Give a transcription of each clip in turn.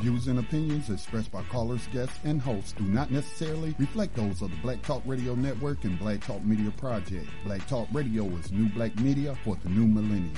views and opinions expressed by callers, guests, and hosts do not necessarily reflect those of the Black Talk Radio Network and Black Talk Media Project. Black Talk Radio is new black media for the new millennium.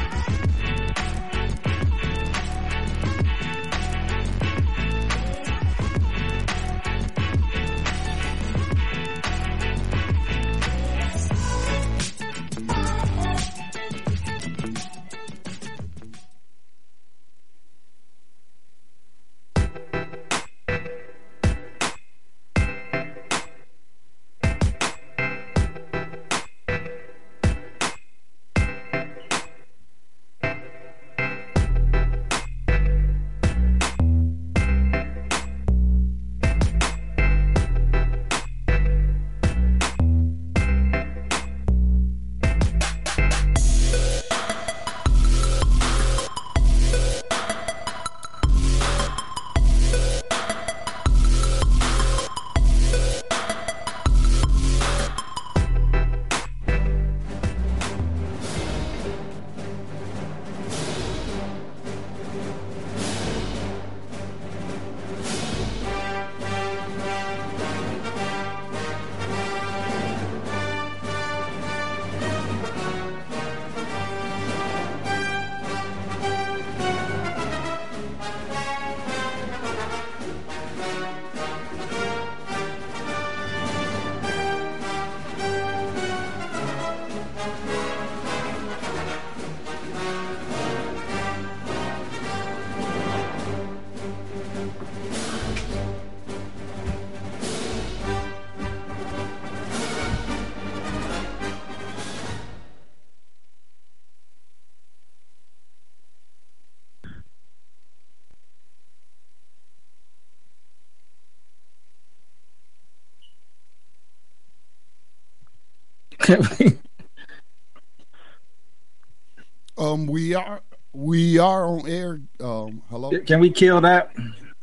We are on air. Hello. Can we kill that?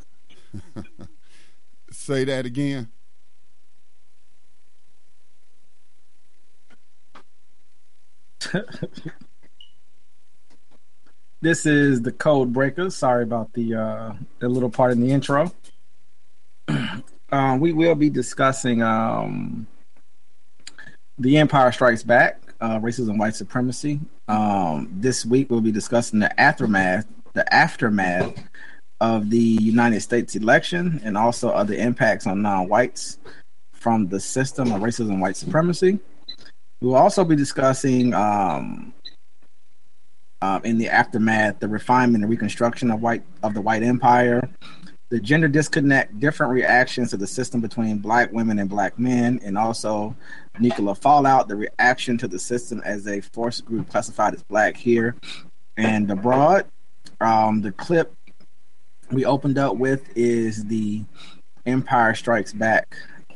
Say that again. This is the Code Breakers. Sorry about the little part in the intro. We will be discussing The Empire Strikes Back, Racism, White Supremacy. This week we'll be discussing the aftermath of the United States election and also other impacts on non-whites from the system of racism and white supremacy. We will also be discussing in the aftermath the refinement and reconstruction of the white empire, the gender disconnect, different reactions to the system between black women and black men, and also nuclear fallout, the reaction to the system as a force group classified as black here and abroad. The clip we opened up with is the Empire Strikes Back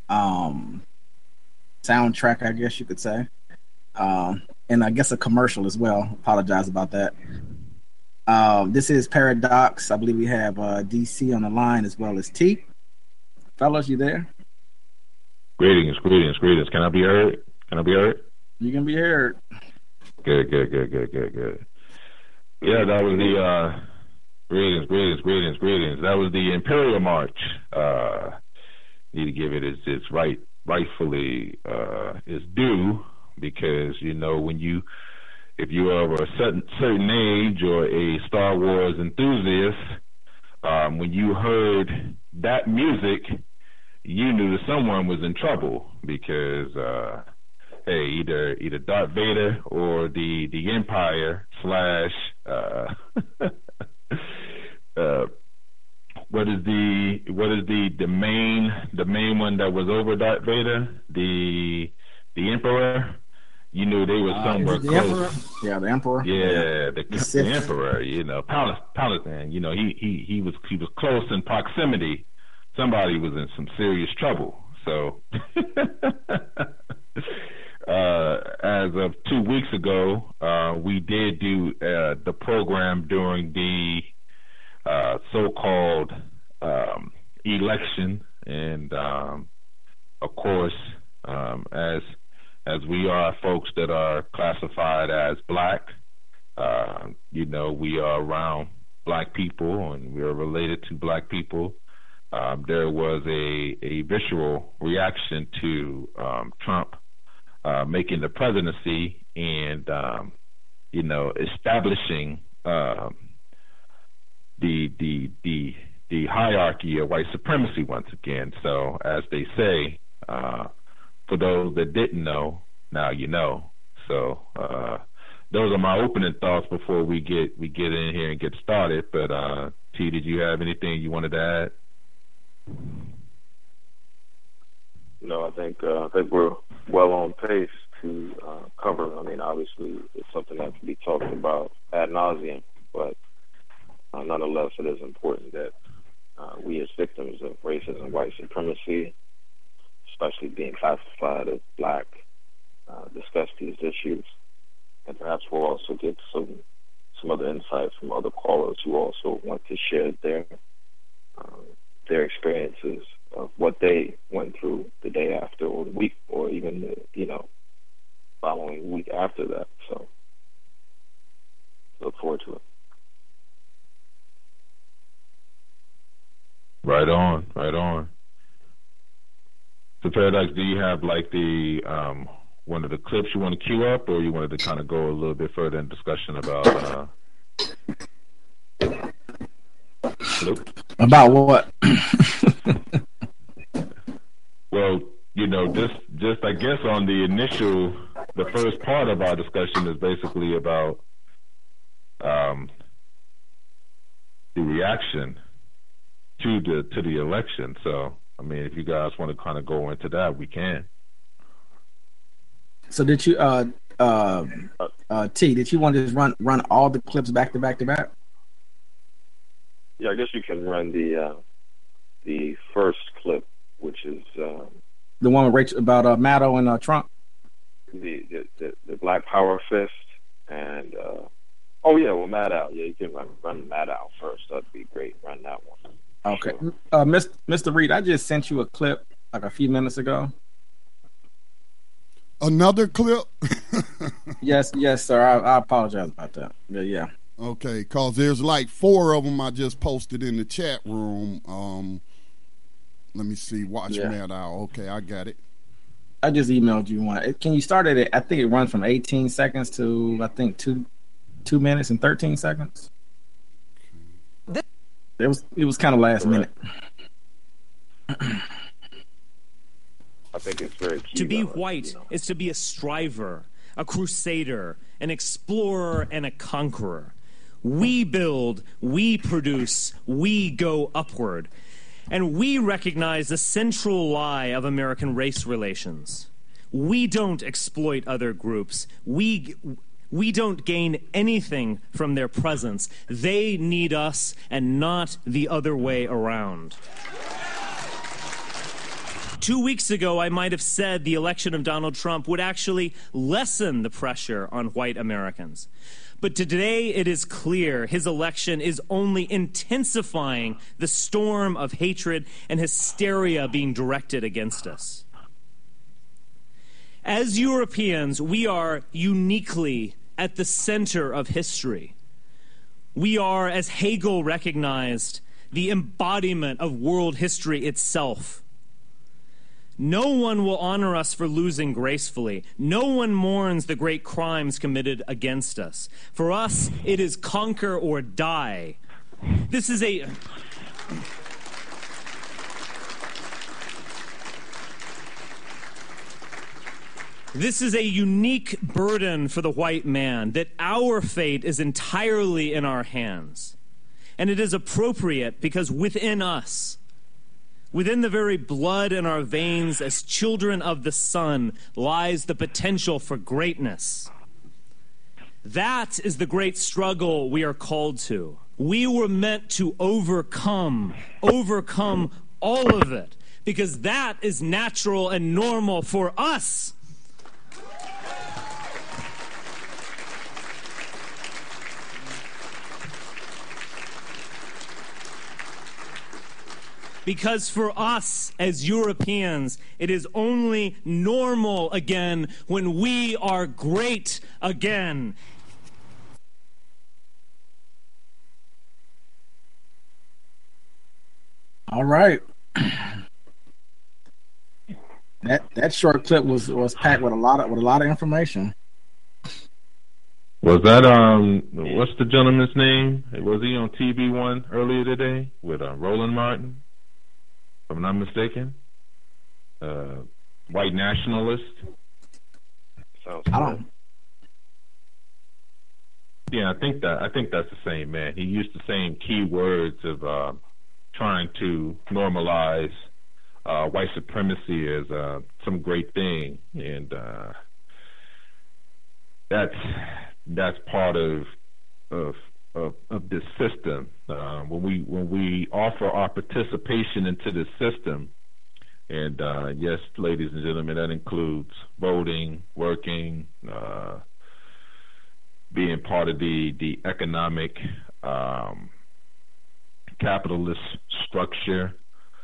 soundtrack, I guess you could say. And I guess a commercial as well. Apologize about that. This is Paradox. I believe we have DC on the line as well as T. Fellas, you there? Greetings. Can I be heard? You can be heard. Good. Yeah, that was the greetings. That was the Imperial March. Need to give it its rightfully its due, because if you are of a certain age or a Star Wars enthusiast, when you heard that music, you knew that someone was in trouble, because either Darth Vader or the Empire / what is the main one that was over Darth Vader, the Emperor. You knew they were somewhere close. Emperor? Yeah, the Emperor. Yeah, the Emperor. Palestine. He was close in proximity. Somebody was in some serious trouble. So, as of 2 weeks ago, we did do the program during the so-called election, and of course, as we are folks that are classified as black, we are around black people and we are related to black people, there was a visceral reaction to Trump making the presidency and establishing the hierarchy of white supremacy once again. So, as they say, for those that didn't know, now you know. So, those are my opening thoughts before we get in here and get started. But T, did you have anything you wanted to add? No, I think we're well on pace to cover. I mean, obviously, it's something that can be talked about ad nauseum, but nonetheless, it is important that we as victims of racism and white supremacy, especially being classified as black, discuss these issues. And perhaps we'll also get some other insights from other callers who also want to share their experiences of what they went through the day after or the week or even the following week after that. So look forward to it. Right on. So Paradox, do you have like the one of the clips you want to cue up, or you wanted to kind of go a little bit further in discussion about about what? Well, just I guess on the first part of our discussion is basically about the reaction to the election. So, I mean, if you guys want to kind of go into that, we can. So did you, T, did you want to just run all the clips back to back to back? Yeah, I guess you can run the first clip, which is the one with Rachel about Maddow and Trump. The Black Power Fist and Maddow. Yeah, you can run Maddow first. That'd be great. Run that one. Okay, sure. Mr. Reed, I just sent you a clip like a few minutes ago. Another clip? Yes, sir. I apologize about that. Yeah. Okay, because there's like 4 of them I just posted in the chat room. Let me see. Watch Maddow. Okay, I got it. I just emailed you one. Can you start it? I think it runs from 18 seconds to, I think, 2 minutes and 13 seconds. It was kind of last minute. I think it's very key. To be white is to be a striver, a crusader, an explorer, and a conqueror. We build, we produce, we go upward. And we recognize the central lie of American race relations. We don't exploit other groups. We don't gain anything from their presence. They need us and not the other way around. 2 weeks ago, I might have said the election of Donald Trump would actually lessen the pressure on white Americans. But today it is clear his election is only intensifying the storm of hatred and hysteria being directed against us. As Europeans, we are uniquely at the center of history. We are, as Hegel recognized, the embodiment of world history itself. No one will honor us for losing gracefully. No one mourns the great crimes committed against us. For us, it is conquer or die. This is a unique burden for the white man, that our fate is entirely in our hands. And it is appropriate because within us, within the very blood in our veins as children of the sun, lies the potential for greatness. That is the great struggle we are called to. We were meant to overcome all of it, because that is natural and normal for us. Because for us as Europeans, it is only normal again when we are great again. All right. That short clip was packed with a lot of information. Was that what's the gentleman's name? Was he on TV One earlier today with Roland Martin? If I'm not mistaken, white nationalist. Sounds I don't. Yeah, I think that's the same man. He used the same key words of trying to normalize white supremacy as some great thing, and that's part of this system. When we offer our participation into this system, and yes, ladies and gentlemen, that includes voting, working, being part of the economic capitalist structure.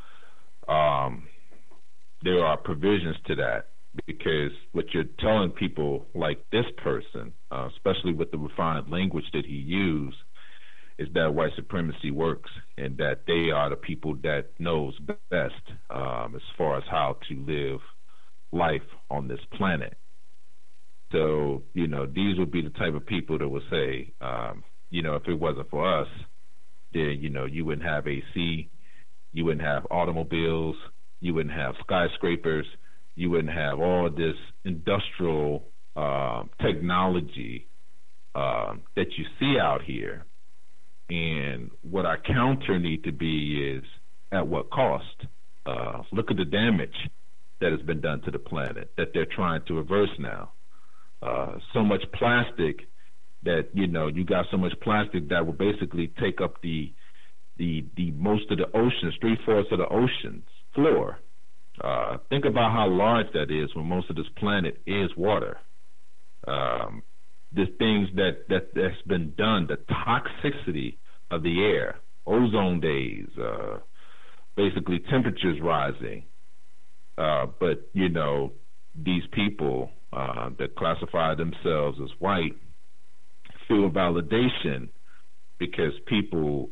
There are provisions to that, because what you're telling people like this person, especially with the refined language that he used, is that white supremacy works, and that they are the people that knows best as far as how to live life on this planet. So, these would be the type of people that would say, if it wasn't for us, then, you wouldn't have AC, you wouldn't have automobiles, you wouldn't have skyscrapers, you wouldn't have all this industrial technology that you see out here. And what our counter need to be is, at what cost? Look at the damage that has been done to the planet that they're trying to reverse now. So much plastic that, you got so much plastic that will basically take up the most of the oceans, 3/4 of the ocean's floor. Think about how large that is when most of this planet is water. The things that's been done, the toxicity of the air, ozone days, basically temperatures rising. But, these people that classify themselves as white feel validation because people,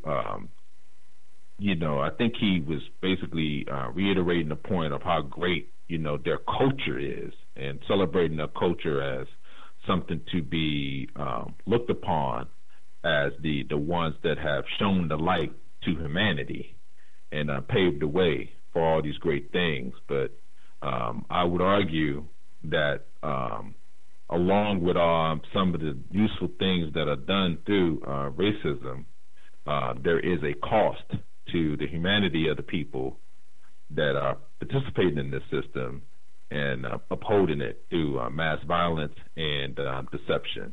I think he was basically reiterating the point of how great, their culture is, and celebrating their culture as something to be looked upon as the ones that have shown the light to humanity and paved the way for all these great things. But I would argue that along with some of the useful things that are done through racism, there is a cost to the humanity of the people that are participating in this system and upholding it through mass violence and deception.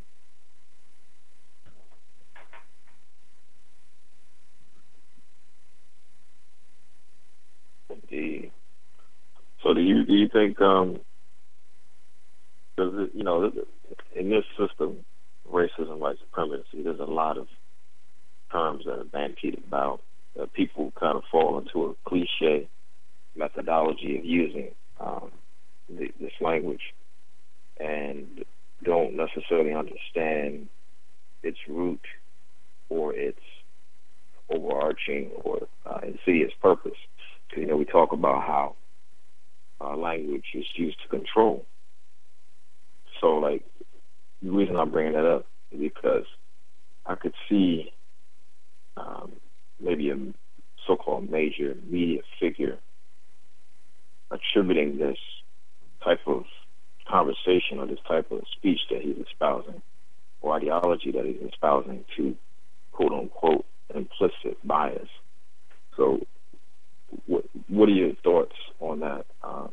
Indeed. So do you think in this system, racism, white supremacy, there's a lot of terms that are bandied about that people kind of fall into a cliche methodology of using this language and don't necessarily understand its root or its overarching or insidious purpose. We talk about how language is used to control. So, the reason I'm bringing that up is because I could see maybe a so-called major media figure attributing this type of conversation or this type of speech that he's espousing or ideology that he's espousing to quote-unquote implicit bias. So what are your thoughts on that?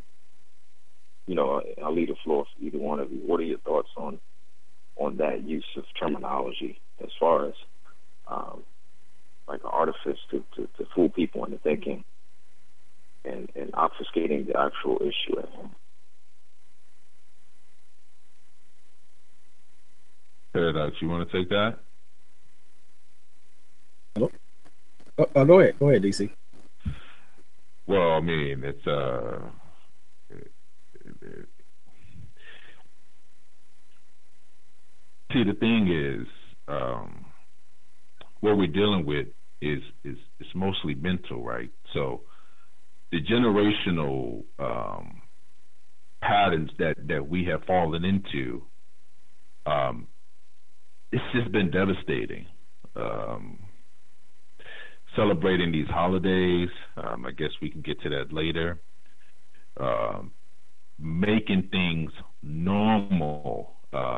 I'll leave the floor for either one of you. What are your thoughts on that use of terminology as far as like an artifice to fool people into thinking and obfuscating the actual issue at hand? Paradox, you want to take that? Hello? Go ahead, DC. Well, I mean, it's see, the thing is, what we're dealing with is mostly mental, right? So the generational patterns that we have fallen into, it's just been devastating. Celebrating these holidays, I guess we can get to that later. Making things normal,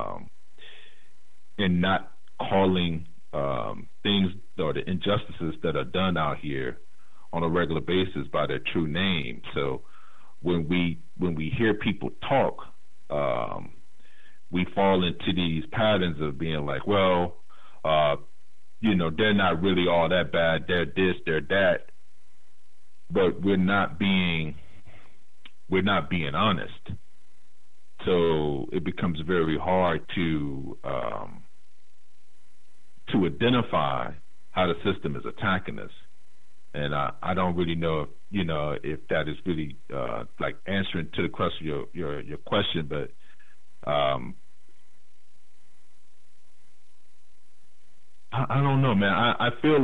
and not calling things or the injustices that are done out here on a regular basis by their true name. So when we hear people talk, we fall into these patterns of being like, well, they're not really all that bad. They're this, they're that, but we're not being honest. So it becomes very hard to identify how the system is attacking us. And I don't really know if that is really like answering to the question your question, but I don't know, man. I feel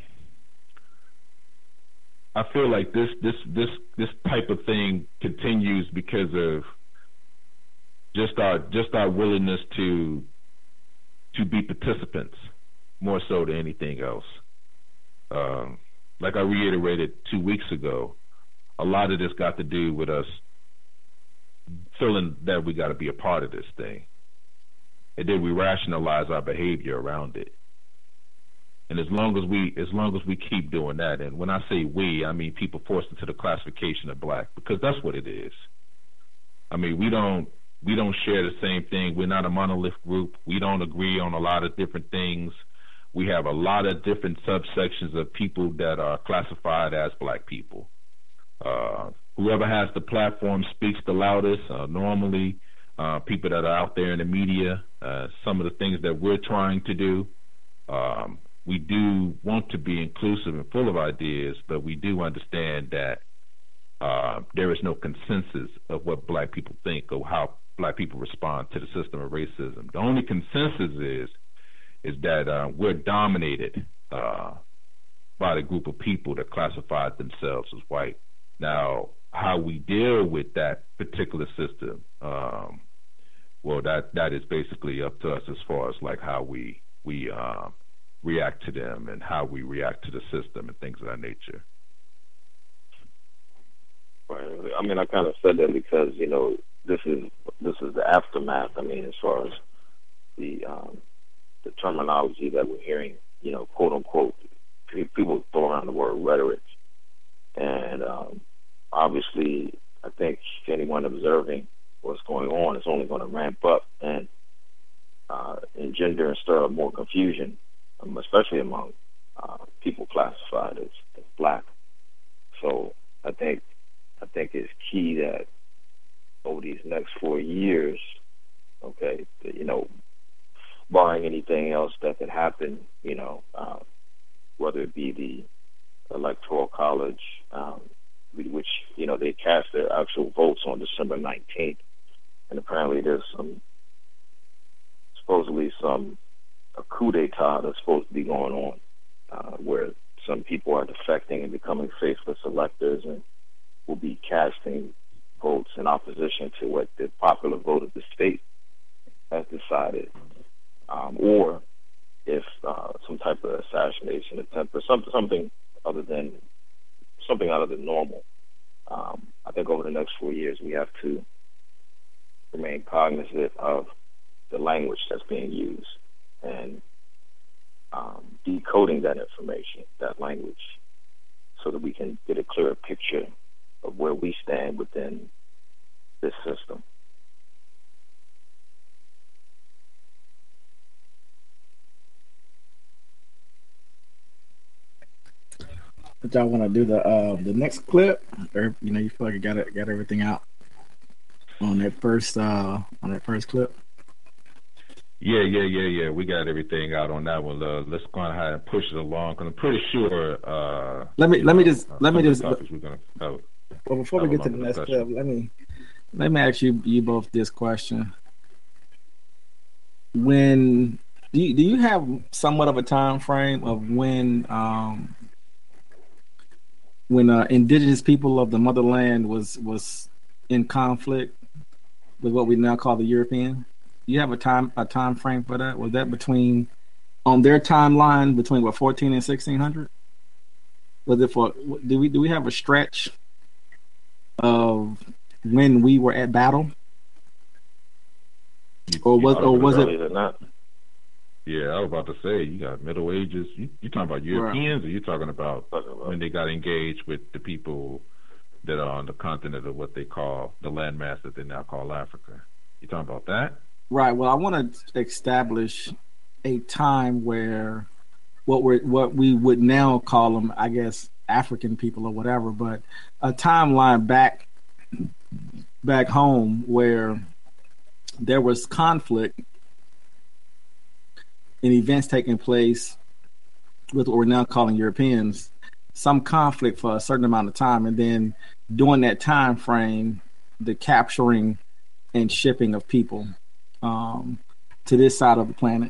like this type of thing continues because of just our willingness to be participants more so than anything else. Like I reiterated 2 weeks ago, a lot of this got to do with us feeling that we got to be a part of this thing, and then we rationalize our behavior around it. And as long as we keep doing that, and when I say we, I mean people forced into the classification of black, because that's what it is. I mean, we don't share the same thing. We're not a monolith group. We don't agree on a lot of different things. We have a lot of different subsections of people that are classified as black people. Whoever has the platform speaks the loudest. Normally, people that are out there in the media, some of the things that we're trying to do, we do want to be inclusive and full of ideas, but we do understand that there is no consensus of what black people think or how black people respond to the system of racism. The only consensus is that we're dominated by the group of people that classified themselves as white. Now, how we deal with that particular system, well, that is basically up to us as far as like how we react to them and how we react to the system and things of that nature. Right. I mean, I kind of said that because this is the aftermath. I mean, as far as the terminology that we're hearing, quote unquote, people throw around the word rhetoric, and obviously, I think anyone observing what's going on is only going to ramp up and engender and stir up more confusion, especially among people classified as black. So I think it's key that over these next 4 years, okay, barring anything else that could happen, whether it be the Electoral College, which, they cast their actual votes on December 19th. And apparently there's supposedly a coup d'etat that's supposed to be going on, where some people are defecting and becoming faceless electors and will be casting votes in opposition to what the popular vote of the state has decided, or if some type of assassination attempt or something other than something out of the normal. I think over the next 4 years we have to remain cognizant of the language that's being used and decoding that information, that language, so that we can get a clearer picture of where we stand within this system. But y'all want to do the next clip, or you feel like you got everything out on that first clip? Yeah. We got everything out on that one. Let's go ahead and push it along, because I'm pretty sure. Let me just. We're gonna cover. Well, before we get to the next clip, let me ask you both this question. When do you have somewhat of a time frame of when when indigenous people of the motherland was in conflict with what we now call the European? You have a time frame for that? Was that between on their timeline between 14 and 1600? Was it for do we have a stretch of when we were at battle? Or was it not? Yeah, I was about to say, you got Middle Ages. You talking about Europeans, or you talking about when they got engaged with the people that are on the continent of what they call the landmass that they now call Africa? You talking about that? Right. Well, I want to establish a time where what we would now call them, I guess, African people or whatever, but a timeline back home where there was conflict and events taking place with what we're now calling Europeans, some conflict for a certain amount of time, and then during that time frame, the capturing and shipping of people to this side of the planet.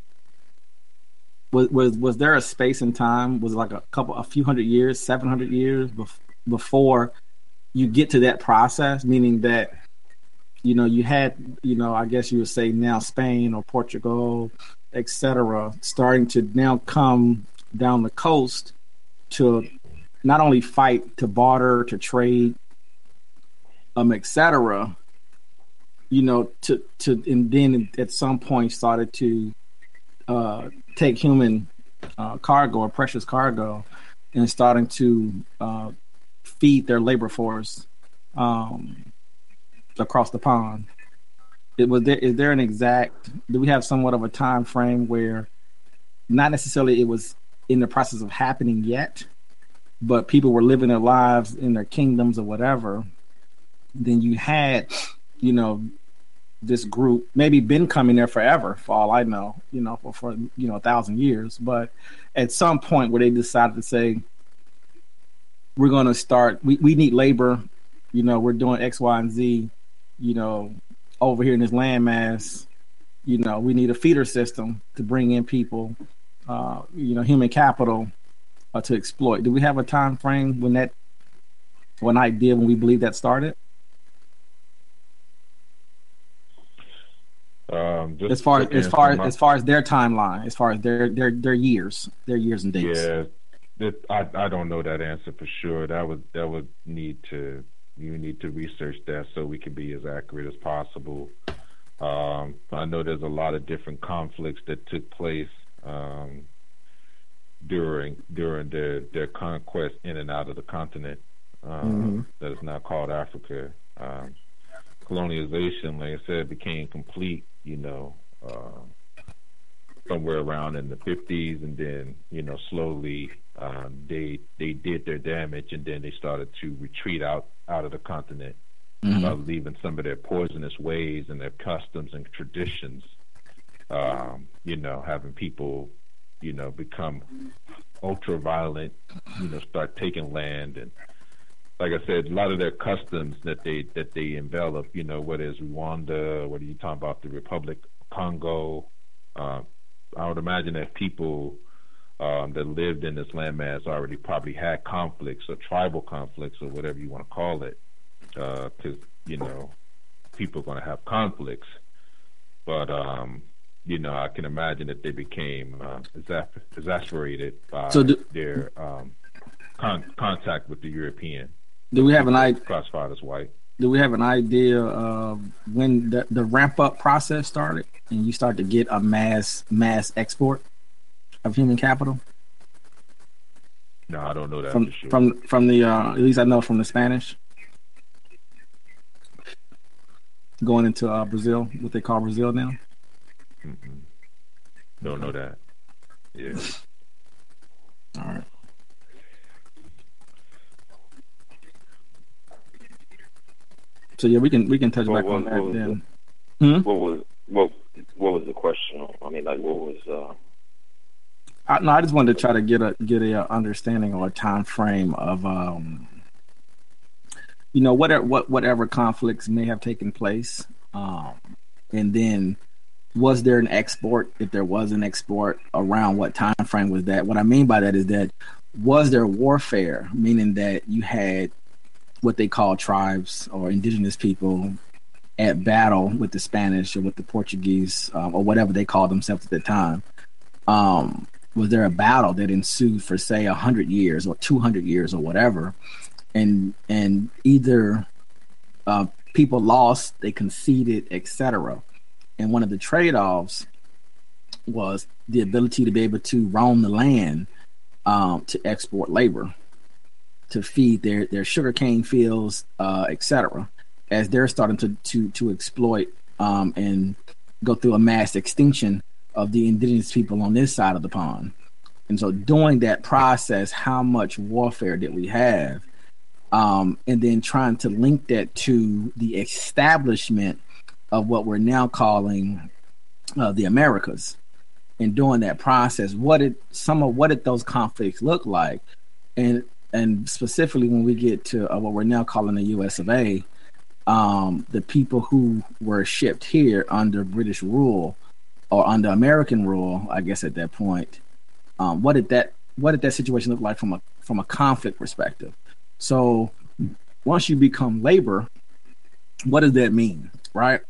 Was there a space in time? Was it like a few hundred years, 700 years before you get to that process? Meaning that, you had, I guess you would say now Spain or Portugal, etc., starting to now come down the coast to not only fight, to barter, to trade, etc., and then at some point started to take human cargo or precious cargo and starting to feed their labor force across the pond. Is there an exact, do we have somewhat of a time frame where not necessarily it was in the process of happening yet, but people were living their lives in their kingdoms or whatever? Then you had, this group maybe been coming there forever, for all I know, for 1,000 years. But at some point where they decided to say, we're going to start, we need labor, we're doing X, Y, and Z, over here in this landmass, we need a feeder system to bring in people, human capital to exploit. Do we have a time frame when we believe that started? As far as their timeline, as far as their years and dates. Yeah, I don't know that answer for sure. You need to research that so we can be as accurate as possible. I know there's a lot of different conflicts that took place during their conquest in and out of the continent that is now called Africa. Colonization, like I said, became complete, somewhere around in the 50s, and then, slowly they did their damage, and then they started to retreat out of the continent, leaving some of their poisonous ways and their customs and traditions, having people, become ultra violent, start taking land. And like I said, a lot of their customs that they envelop, whether it's Rwanda, whether you're talking about the Republic of Congo, I would imagine that people that lived in this landmass already probably had conflicts or tribal conflicts or whatever you want to call it, because people are going to have conflicts. But I can imagine that they became exasperated by their contact with the European. Do we have an idea? Classified as white. Do we have an idea of when the ramp up process started and you start to get a mass export of human capital? No, I don't know that for sure. From the at least I know from the Spanish going into Brazil, what they call Brazil now. Don't know that. Yeah. All right. So yeah, we can touch back on that then. What was the question? I mean, like, what was? I just wanted to try to get a understanding or a time frame of whatever conflicts may have taken place, and then was there an export? If there was an export, around what time frame was that? What I mean by that is that was there warfare, meaning that you had what they call tribes or indigenous people at battle with the Spanish or with the Portuguese or whatever they called themselves at the time. Was there a battle that ensued for, say, 100 years or 200 years or whatever, and either people lost, they conceded, etc. And one of the trade-offs was the ability to be able to roam the land to export labor, to feed their sugarcane fields, etc., as they're starting to exploit and go through a mass extinction of the indigenous people on this side of the pond. And so during that process, how much warfare did we have? And then trying to link that to the establishment of what we're now calling the Americas. And during that process, what did those conflicts look like? And specifically when we get to what we're now calling the US of A, the people who were shipped here under British rule or under American rule, I guess at that point, what did that situation look like from a conflict perspective? So once you become labor, what does that mean, right?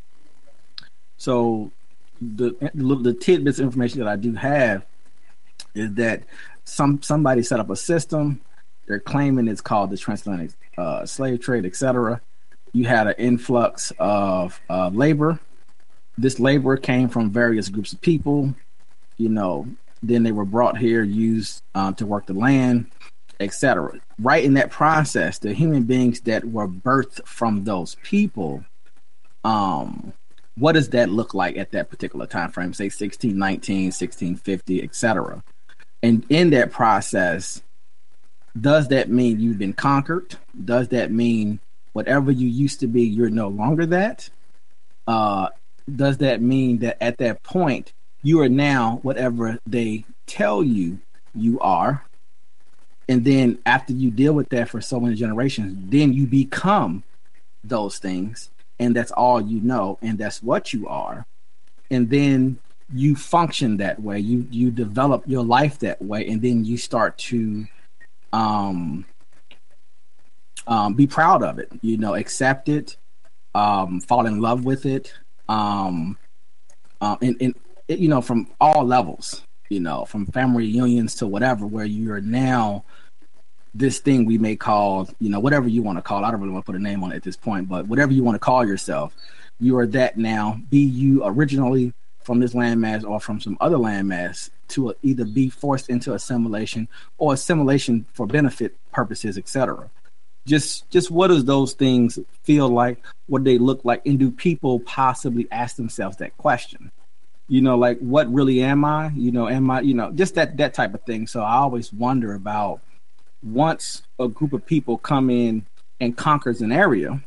So the tidbits of information that I do have is that somebody set up a system. They're claiming it's called the transatlantic slave trade, etc. You had an influx of labor. This labor came from various groups of people, then they were brought here, used to work the land, etc. Right in that process, the human beings that were birthed from those people, what does that look like at that particular time frame, say 1619, 1650, etc.? And in that process, does that mean you've been conquered? Does that mean whatever you used to be, you're no longer that? Does that mean that at that point, you are now whatever they tell you you are? And then after you deal with that for so many generations, then you become those things. And that's all you know. And that's what you are. And then you function that way. You develop your life that way. And then you start to be proud of it, accept it, fall in love with it, and from all levels, from family reunions to whatever, where you are now this thing we may call, whatever you want to call. I don't really want to put a name on it at this point, but whatever you want to call yourself, you are that now. Be you originally from this landmass or from some other landmass, to either be forced into assimilation or assimilation for benefit purposes, etc. Just what does those things feel like? What do they look like? And do people possibly ask themselves that question? Like, what really am I? Am I, just that type of thing. So I always wonder about, once a group of people come in and conquers an area,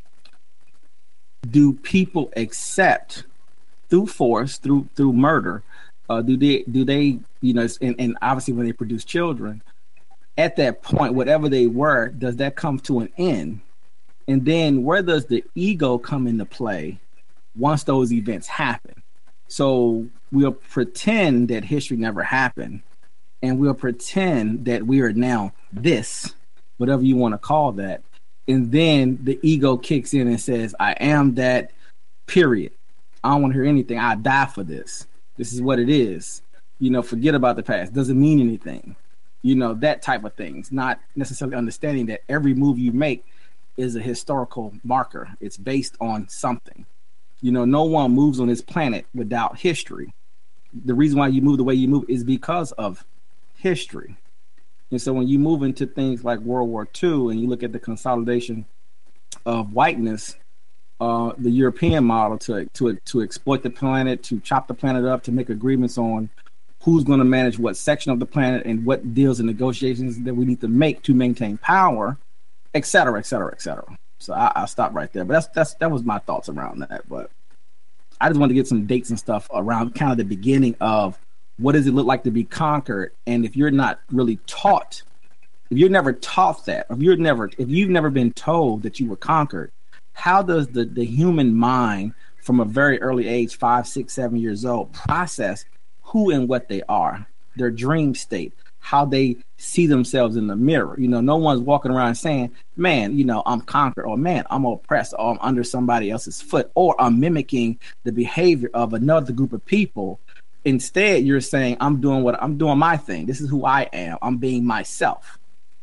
do people accept through force, through murder? Do they, and obviously when they produce children, at that point, whatever they were, does that come to an end? And then where does the ego come into play once those events happen? So we'll pretend that history never happened, and we'll pretend that we are now this, whatever you want to call that. And then the ego kicks in and says, I am that, period. I don't want to hear anything. I die for this. This is what it is. Forget about the past. Doesn't mean anything. That type of things. Not necessarily understanding that every move you make is a historical marker. It's based on something. No one moves on this planet without history. The reason why you move the way you move is because of history. And so when you move into things like World War II and you look at the consolidation of whiteness, the European model to exploit the planet, to chop the planet up, to make agreements on who's going to manage what section of the planet and what deals and negotiations that we need to make to maintain power, et cetera, et cetera, et cetera. So I'll stop right there. But that was my thoughts around that. But I just wanted to get some dates and stuff around kind of the beginning of what does it look like to be conquered. And if you're not really taught, if you're never taught that, if you've never been told that you were conquered, how does the human mind from a very early age, 5, 6, 7 years old, process who and what they are, their dream state, how they see themselves in the mirror. No one's walking around saying, man, I'm conquered, or man, I'm oppressed, or I'm under somebody else's foot, or I'm mimicking the behavior of another group of people. Instead, you're saying, I'm doing my thing. This is who I am. I'm being myself.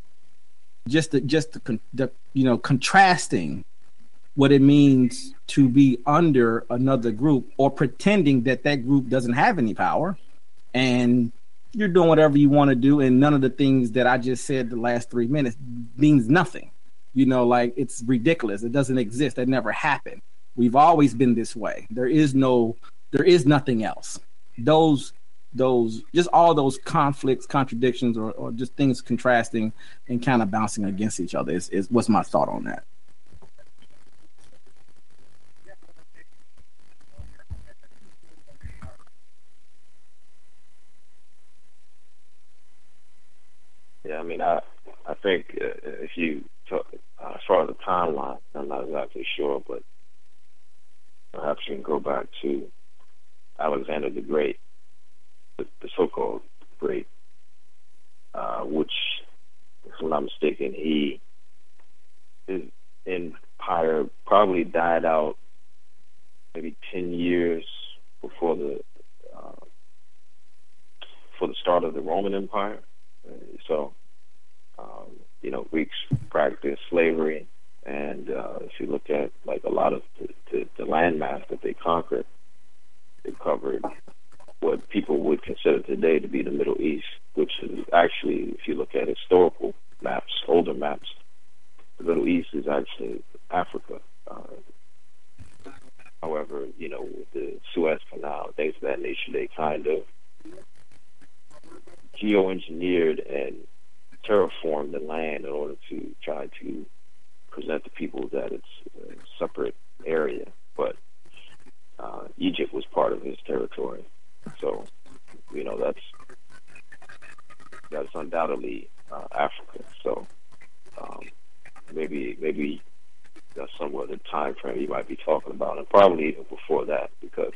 Contrasting what it means to be under another group, or pretending that group doesn't have any power, and you're doing whatever you want to do, and none of the things that I just said the last 3 minutes means nothing. It's ridiculous. It doesn't exist. That never happened. We've always been this way. There is nothing else. Just all those conflicts, contradictions, or just things contrasting and kind of bouncing against each other is what's my thought on that. Yeah, I mean, I think if you talk, as far as the timeline, I'm not exactly sure, but perhaps you can go back to Alexander the Great, the so-called Great, which, if I'm not mistaken, his empire probably died out maybe 10 years before the start of the Roman Empire. So, Greeks practiced slavery, and if you look at like a lot of the landmass that they conquered, they covered what people would consider today to be the Middle East, which is actually, if you look at historical maps, older maps, the Middle East is actually Africa. However, with the Suez Canal, things of that nature, they kind of geoengineered and terraformed the land in order to try to present to people that it's a separate area. But Egypt was part of his territory. So, that's undoubtedly Africa. So maybe that's somewhat the time frame you might be talking about, and probably even before that, because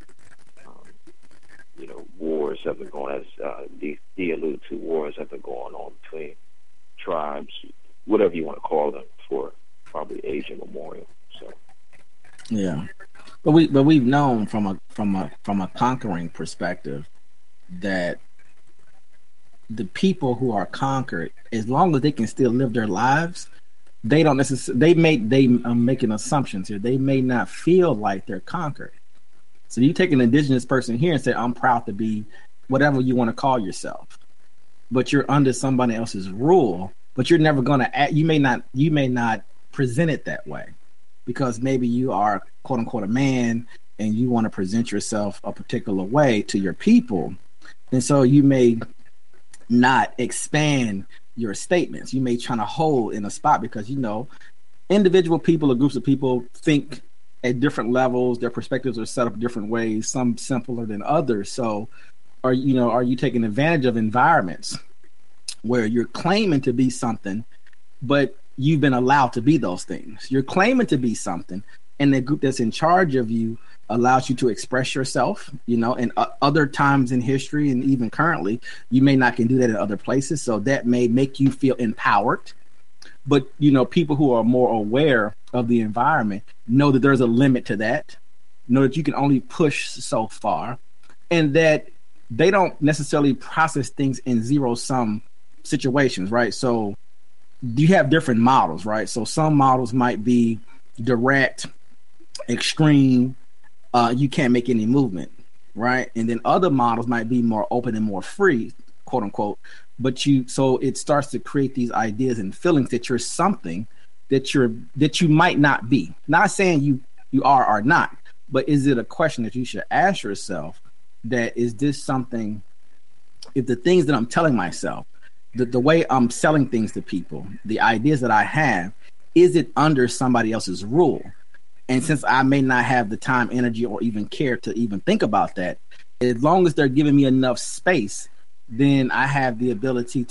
wars have been going, as D alluded to, wars have been going on between tribes, whatever you want to call them, for probably age immemorial. So, yeah, but we've known from a conquering perspective that the people who are conquered, as long as they can still live their lives, they don't necessarily. I'm making assumptions here. They may not feel like they're conquered. So you take an indigenous person here and say, I'm proud to be whatever you want to call yourself, but you're under somebody else's rule, but you're never going to you may not present it that way, because maybe you are quote unquote a man and you want to present yourself a particular way to your people. And so you may not expand your statements. You may try to hold in a spot because, individual people or groups of people think at different levels. Their perspectives are set up different ways, some simpler than others. So are you taking advantage of environments where you're claiming to be something, but you've been allowed to be those things? You're claiming to be something, and the group that's in charge of you allows you to express yourself, and other times in history and even currently, you may not can do that in other places. So that may make you feel empowered. But, people who are more aware of the environment know that there's a limit to that, know that you can only push so far, and that they don't necessarily process things in zero-sum situations, right? So you have different models, right? So some models might be direct, extreme, you can't make any movement, right? And then other models might be more open and more free, quote unquote. So it starts to create these ideas and feelings that you're something that you might not be. Not saying you are or not, but is it a question that you should ask yourself, that is this something, if the things that I'm telling myself, the way I'm selling things to people, the ideas that I have, is it under somebody else's rule? And since I may not have the time, energy, or even care to even think about that, as long as they're giving me enough space, then I have the ability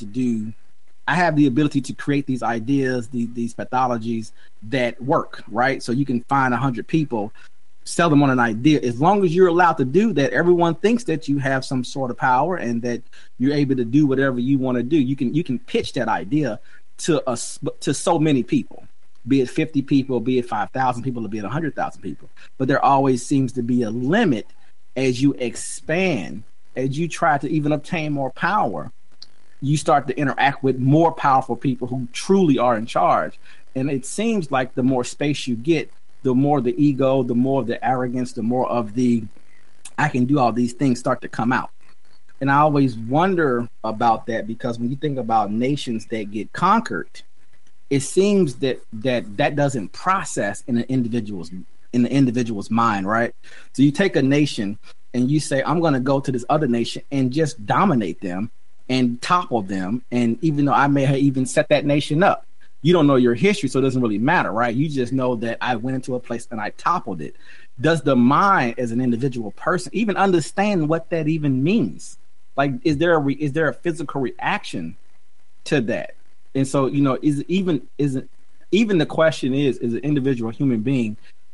to create these ideas, these pathologies that work, right? So you can find 100 people sell them on an idea. As long as you're allowed to do that, everyone thinks that you have some sort of power and that you're able to do whatever you want to do. You can pitch that idea to so many people, be it 50 people, be it 5,000 people, or be it 100,000 people. But there always seems to be a limit as you expand, as you try to even obtain more power. You start to interact with more powerful people who truly are in charge. And it seems like the more space you get, the more the ego, the more of the arrogance, the more of the I can do all these things start to come out. And I always wonder about that, because when you think about nations that get conquered, it seems that doesn't process in the individual's mind, right? So you take a nation and you say, I'm going to go to this other nation and just dominate them and topple them. And even though I may have even set that nation up, you don't know your history, so it doesn't really matter, right? You just know that I went into a place and I toppled it. Does the mind as an individual person even understand what that even means? Like, is there a physical reaction to that? And so, is even the question is an individual human being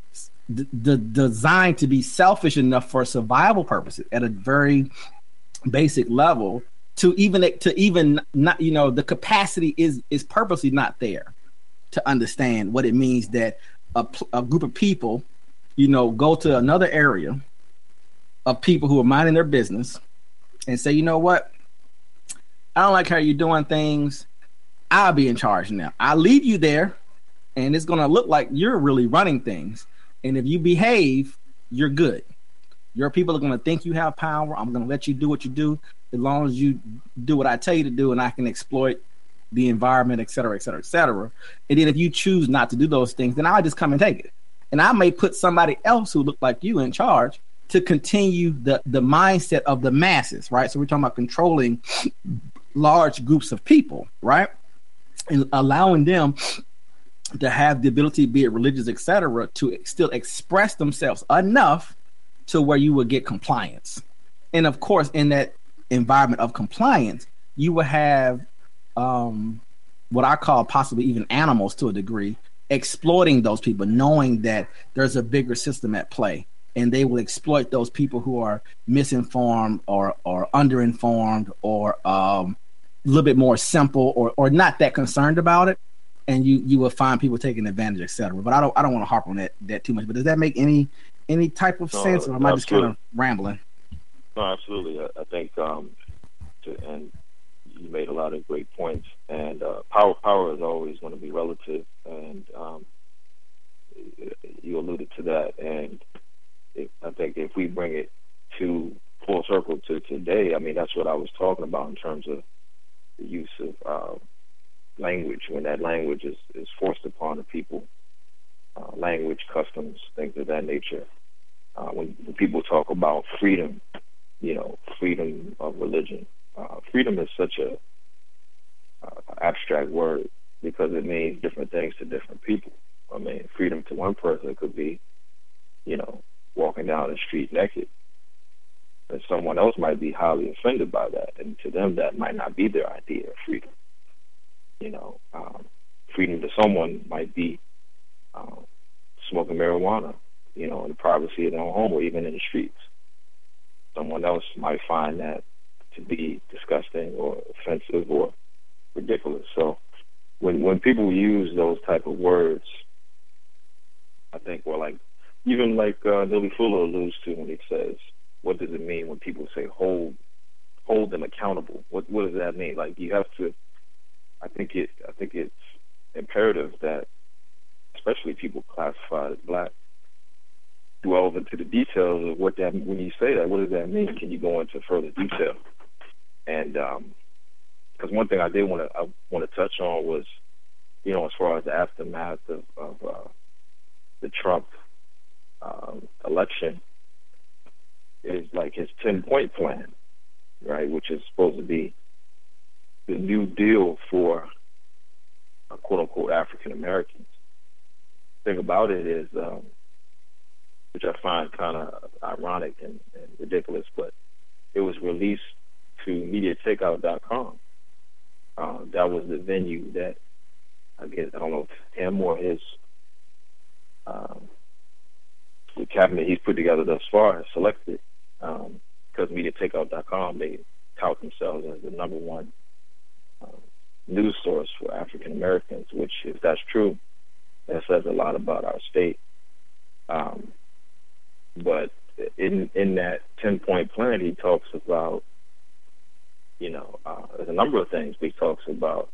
designed to be selfish enough for survival purposes at a very basic level to even not, the capacity is purposely not there to understand what it means that a group of people, go to another area of people who are minding their business and say, you know what? I don't like how you're doing things. I'll be in charge now. I'll leave you there, and it's going to look like you're really running things. And if you behave, you're good. Your people are going to think you have power. I'm going to let you do what you do as long as you do what I tell you to do, and I can exploit the environment, et cetera, et cetera, et cetera. And then if you choose not to do those things, then I'll just come and take it. And I may put somebody else who look like you in charge to continue the mindset of the masses, right? So we're talking about controlling large groups of people, right? And allowing them to have the ability, be it religious, et cetera, to still express themselves enough to where you will get compliance. And of course, in that environment of compliance, you will have what I call possibly even animals to a degree, exploiting those people, knowing that there's a bigger system at play, and they will exploit those people who are misinformed or underinformed or a little bit more simple or not that concerned about it. And you will find people taking advantage, et cetera. But I don't want to harp on that too much. But does that make any type of sense, or am I just kind of rambling? No, absolutely. I think, and you made a lot of great points. And power is always going to be relative, and you alluded to that. And I think if we bring it to full circle to today, I mean, that's what I was talking about in terms of the use of language, when that language is forced upon the people, language, customs, things of that nature. When people talk about freedom, freedom of religion, freedom is such a abstract word because it means different things to different people. I mean, freedom to one person could be, walking down the street naked. And someone else might be highly offended by that, and to them that might not be their idea of freedom. Freedom to someone might be smoking marijuana, in the privacy of their own home or even in the streets. Someone else might find that to be disgusting or offensive or ridiculous. So when people use those type of words, I think, even like Neely Fuller alludes to when he says, what does it mean when people say hold them accountable? What does that mean? Like, you have to. I think it's imperative that, especially people classified as black, delve into the details of what that. When you say that, what does that mean? Can you go into further detail? And because one thing I want to touch on was, as far as the aftermath of the Trump election, is like his 10-point plan, right, which is supposed to be the New Deal for quote-unquote African Americans. The thing about it is, which I find kind of ironic and ridiculous, but it was released to MediaTakeout.com. That was the venue that, I don't know if him or his the cabinet he's put together thus far has selected, because MediaTakeout.com, they tout themselves as the number one news source for African Americans, which, if that's true, that says a lot about our state. But in that 10-point plan, he talks about, there's a number of things, but he talks about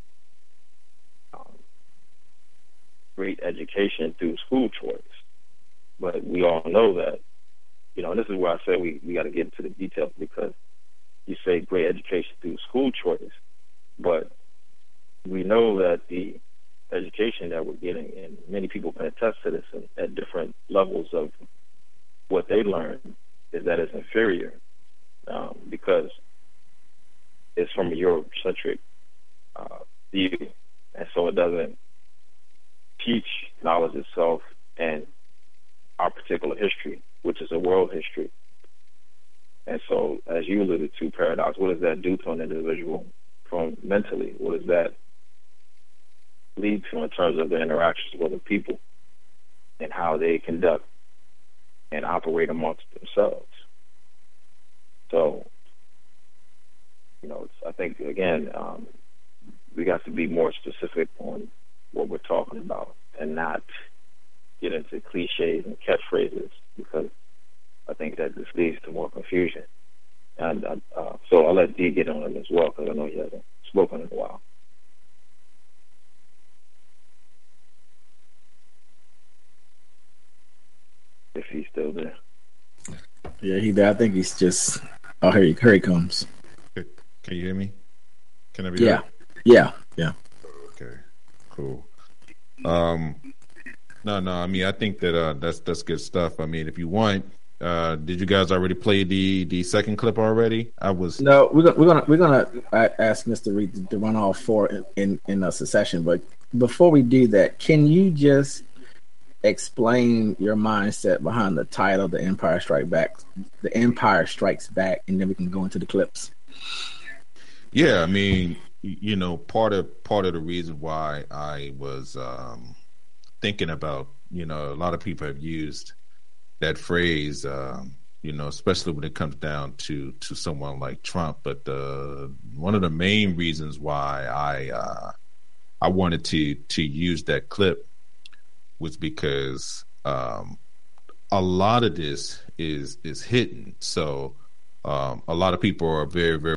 great education through school choice. But we all know that, and this is where I say we got to get into the details, because you say great education through school choice, but we know that the education that we're getting, and many people can attest to this at different levels of what they learn, is that it's inferior, because it's from a Eurocentric view, and so it doesn't teach knowledge itself and our particular history, which is a world history. And so, as you alluded to, Paradox, what does that do to an individual from mentally? What does that lead to in terms of their interactions with other people and how they conduct and operate amongst themselves? So, I think, again, we got to be more specific on what we're talking about and not get into cliches and catchphrases, because I think that this leads to more confusion. And so I'll let D get on it as well, because I know he hasn't spoken in a while. If he's still there. Yeah, he's there. I think he's just... Oh, here he comes. Can you hear me? Can I be Yeah. heard? Yeah. Okay, cool. No, I mean, I think that that's good stuff. I mean, if you want, did you guys already play the second clip already? No, we're gonna ask Mr. Reed to run all four in a succession. But before we do that, can you just explain your mindset behind the title, "The Empire Strikes Back"? The Empire Strikes Back, and then we can go into the clips. Yeah, I mean, part of the reason why I was thinking about, a lot of people have used that phrase, especially when it comes down to someone like Trump. But one of the main reasons why I wanted to use that clip was because a lot of this is hidden. So a lot of people are very, very.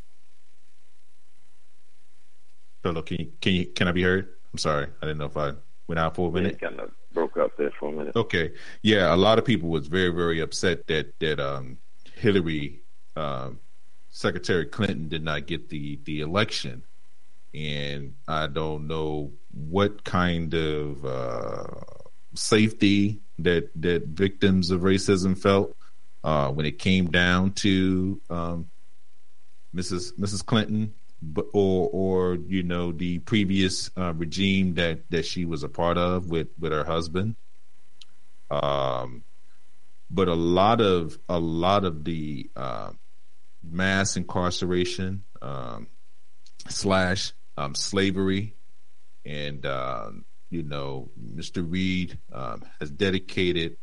Hello, can I be heard? I'm sorry, I didn't know if I went out for a minute. Kind of broke up there for a minute. Okay, yeah, a lot of people was very, very upset that Hillary, Secretary Clinton, did not get the election, and I don't know what kind of safety that victims of racism felt when it came down to Mrs. Clinton. Or the previous regime that she was a part of with her husband, but a lot of the mass incarceration / slavery, and Mr. Reed has dedicated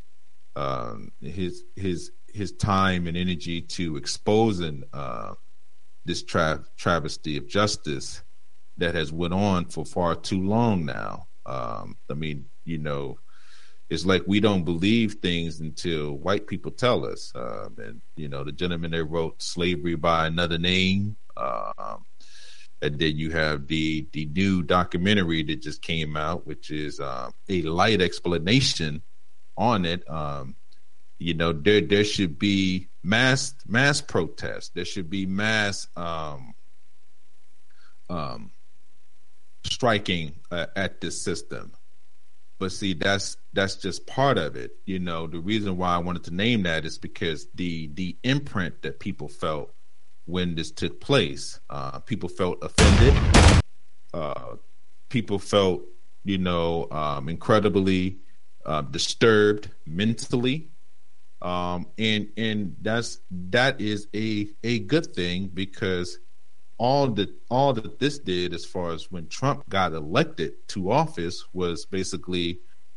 his time and energy to exposing this travesty of justice that has went on for far too long now. I mean, it's like we don't believe things until white people tell us. And the gentleman that wrote "Slavery by Another Name," and then you have the new documentary that just came out, which is a light explanation on it. There should be mass protests. There should be mass striking at this system. But see, that's just part of it. The reason why I wanted to name that is because the imprint that people felt when this took place, people felt offended. People felt, incredibly disturbed mentally. And that is a good thing, because all that this did, as far as when Trump got elected to office, was basically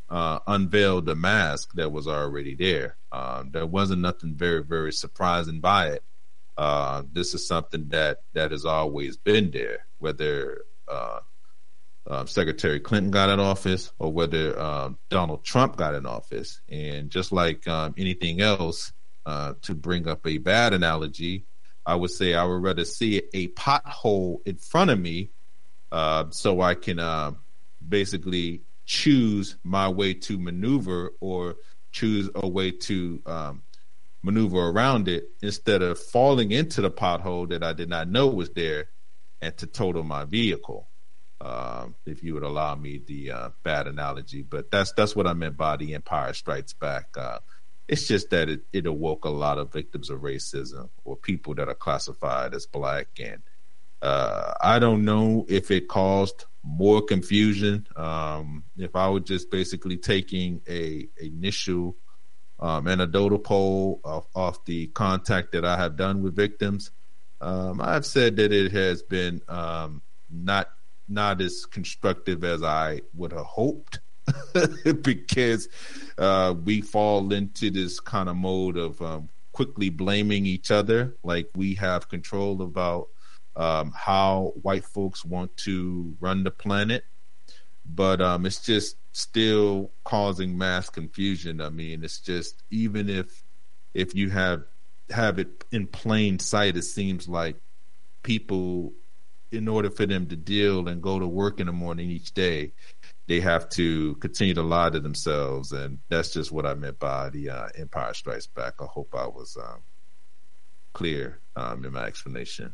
unveiled the mask that was already there. There wasn't nothing very, very surprising by it. This is something that has always been there, whether Secretary Clinton got in office or whether Donald Trump got in office. And just like anything else, to bring up a bad analogy, I would say I would rather see a pothole in front of me so I can basically choose my way to maneuver or choose a way to maneuver around it instead of falling into the pothole that I did not know was there and to total my vehicle. If you would allow me the bad analogy, but that's what I meant by The Empire Strikes Back. It's just that it awoke a lot of victims of racism or people that are classified as black, and I don't know if it caused more confusion. If I was just basically taking a initial anecdotal poll off the contact that I have done with victims, I've said that it has been not as constructive as I would have hoped, because we fall into this kind of mode of quickly blaming each other, like we have control about how white folks want to run the planet. But it's just still causing mass confusion. I mean, it's just, even if you have it in plain sight, it seems like people, in order for them to deal and go to work in the morning each day, they have to continue to lie to themselves. And that's just what I meant by The Empire Strikes Back. I hope I was clear in my explanation.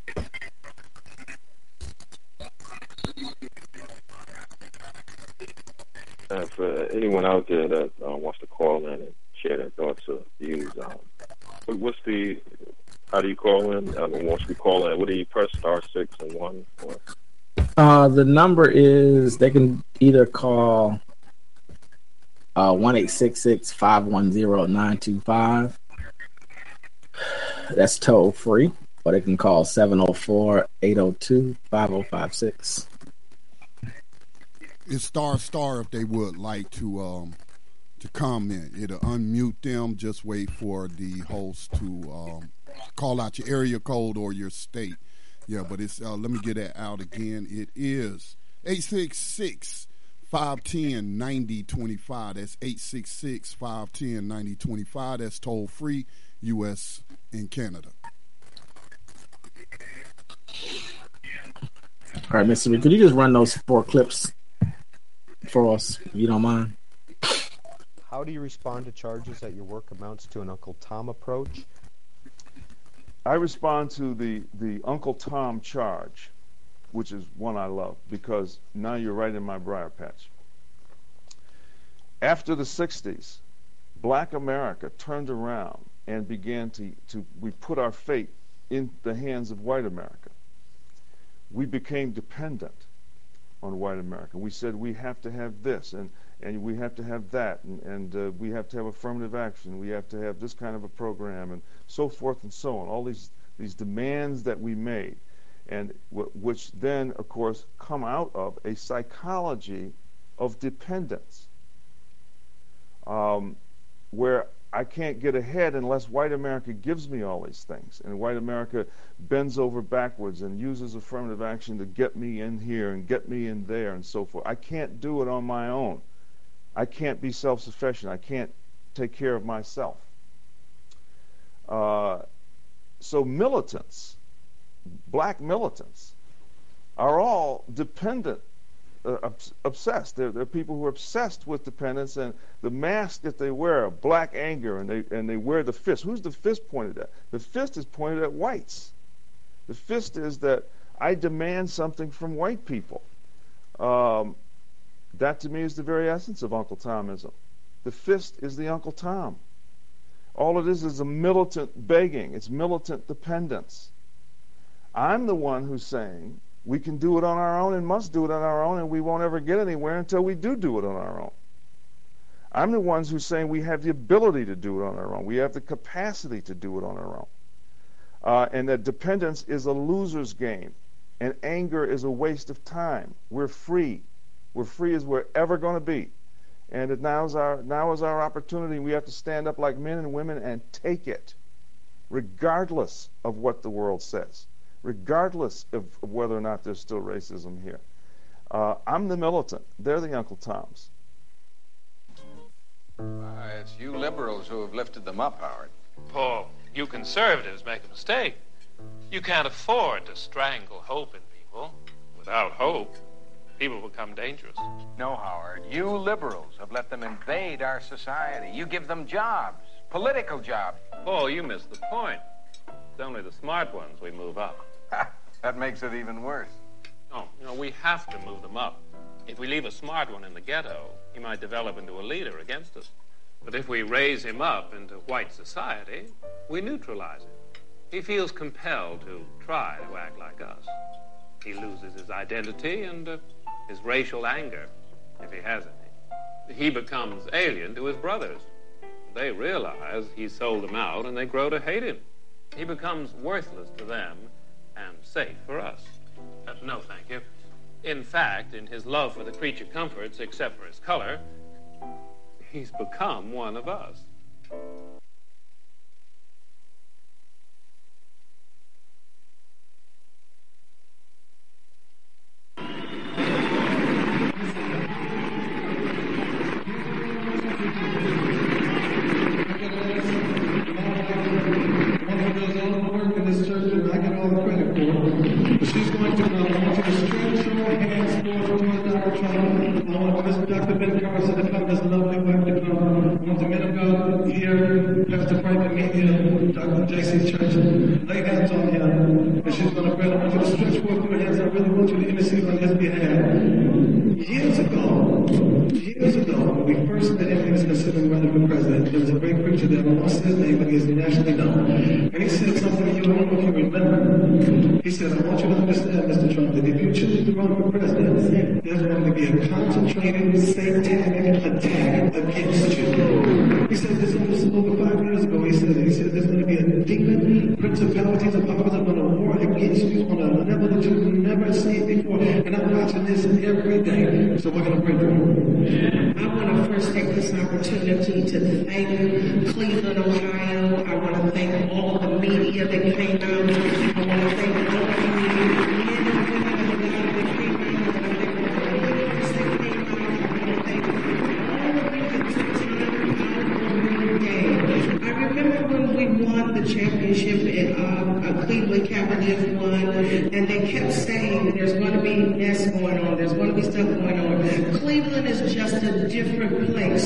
For anyone out there that wants to call in and share their thoughts or views, how do you call in? Once we call in, what do you press? *6 and 1? The number is, they can either call 1-866-510-925. That's toll free. Or they can call 704-802-5056. It's star if they would like to comment. It'll unmute them. Just wait for the host to call out your area code or your state. Yeah, but it's let me get that out again. It is 866-510-9025. That's 866-510-9025. That's toll free, U.S. and Canada. All right, Mr. Reed, could you just run those 4 clips for us, if you don't mind? How do you respond to charges that your work amounts to an Uncle Tom approach? I respond to the Uncle Tom charge, which is one I love, because now you're right in my briar patch. After the 60s, Black America turned around and began we put our fate in the hands of white America. We became dependent on white America. We said we have to have this, and we have to have that, and we have to have affirmative action. We have to have this kind of a program, and so forth and so on. All these demands that we made, and which then, of course, come out of a psychology of dependence, where I can't get ahead unless white America gives me all these things, and white America bends over backwards and uses affirmative action to get me in here and get me in there and so forth. I can't do it on my own. I can't be self-sufficient. I can't take care of myself. So militants, black militants, are all dependent, obsessed. They're people who are obsessed with dependence, and the mask that they wear, black anger, and they wear the fist. Who's the fist pointed at? The fist is pointed at whites. The fist is that I demand something from white people. That to me is the very essence of Uncle Tomism. The fist is the Uncle Tom. All it is a militant begging. It's militant dependence. I'm the one who's saying we can do it on our own and must do it on our own, and we won't ever get anywhere until we do it on our own. I'm the ones who's saying we have the ability to do it on our own. We have the capacity to do it on our own. And that dependence is a loser's game, and anger is a waste of time. We're free. We're free as we're ever going to be. And now is our opportunity. We have to stand up like men and women and take it, regardless of what the world says, regardless of whether or not there's still racism here. I'm the militant. They're the Uncle Toms. It's you liberals who have lifted them up, Howard. Paul, you conservatives make a mistake. You can't afford to strangle hope in people. Without hope, people become dangerous. No, Howard. You liberals have let them invade our society. You give them jobs, political jobs. Paul, you missed the point. It's only the smart ones we move up. That makes it even worse. No, we have to move them up. If we leave a smart one in the ghetto, he might develop into a leader against us. But if we raise him up into white society, we neutralize him. He feels compelled to try to act like us. He loses his identity and his racial anger, if he has any. He becomes alien to his brothers. They realize he sold them out, and they grow to hate him. He becomes worthless to them and safe for us. No, thank you. In fact, in his love for the creature comforts, except for his color, he's become one of us. She's going to want you to stretch your hands forward towards Dr. Trump. I want Mr. Dr. Ben Carson to come, this lovely wife to come. I want the men of God here, Pastor Frank and me, Dr. J.C. Church, lay hands on him. And she's going to pray. I want you to stretch forth your hands. I really want you to intercede on his behalf. Years ago, when we first met him, he was considering running for president. There was a great preacher there, I won't say his name, but he is nationally known. And he said something to you, I don't know if you remember. He said, I want you to understand, Mr. Trump, that if you choose to run for president, there's going to be a concentrated satanic attack against you. He said this over 5 years ago. He said there's going to be a demon, principalities and powers are going to war against you on a level that you've never seen before. And I'm watching this every day. So we're going to pray for him. I want to first take this opportunity to thank Cleveland, Ohio. I want to thank all of the media that came out. I want to thank all of you men and women of God that came out. I remember when we won the championship and Cleveland Cavaliers won, and they kept saying there's going to be mess going on, there's going to be stuff going on. Cleveland is just a different place.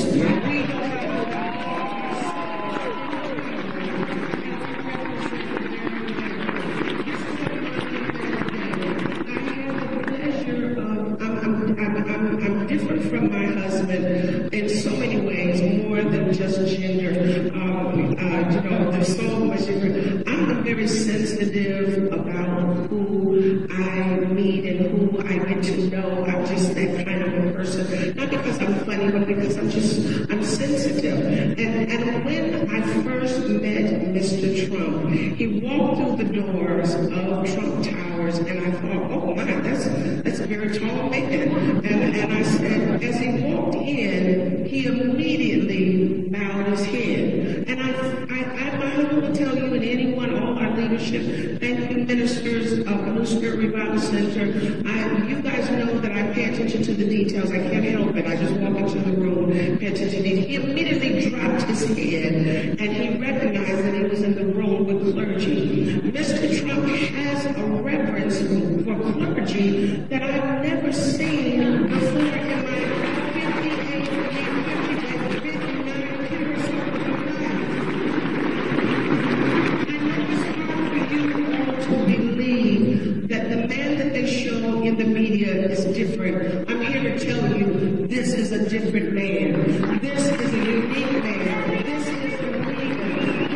I'm different from my husband in so many ways, more than just gender. There's so much different. I'm very sensitive about who I meet and who I get to know. I'm just that kind of a person. Not because I'm funny, but because I'm sensitive. And when I first met Mr. Trump, he walked through the doors of Trump Towers, and I thought, oh my, that's a very tall man. And I said, as he walked in, he immediately bowed his head. And my husband will tell you and anyone, all our leadership, thank you, ministers of Blue Spirit Revival Center. You guys know that I pay attention to the details. I can't help it. I just walk into the room, pay attention to these. He immediately dropped his head, and he recognized that he was in the room with clergy. Mr. Trump has a reverence for clergy that I've never seen before in my 58 years to believe that the man that they show in the media is different. I'm here to tell you, this is a different man. This is a unique man. This is a leader.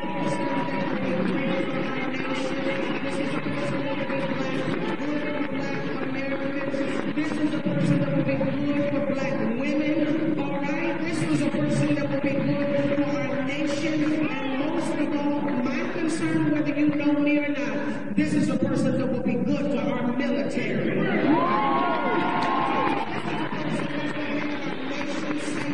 This is a person that will be good for black women, all right? This was a person that will be good for our nation, and most of all, my concern, whether you know me or not, this is a person that will be good for our military.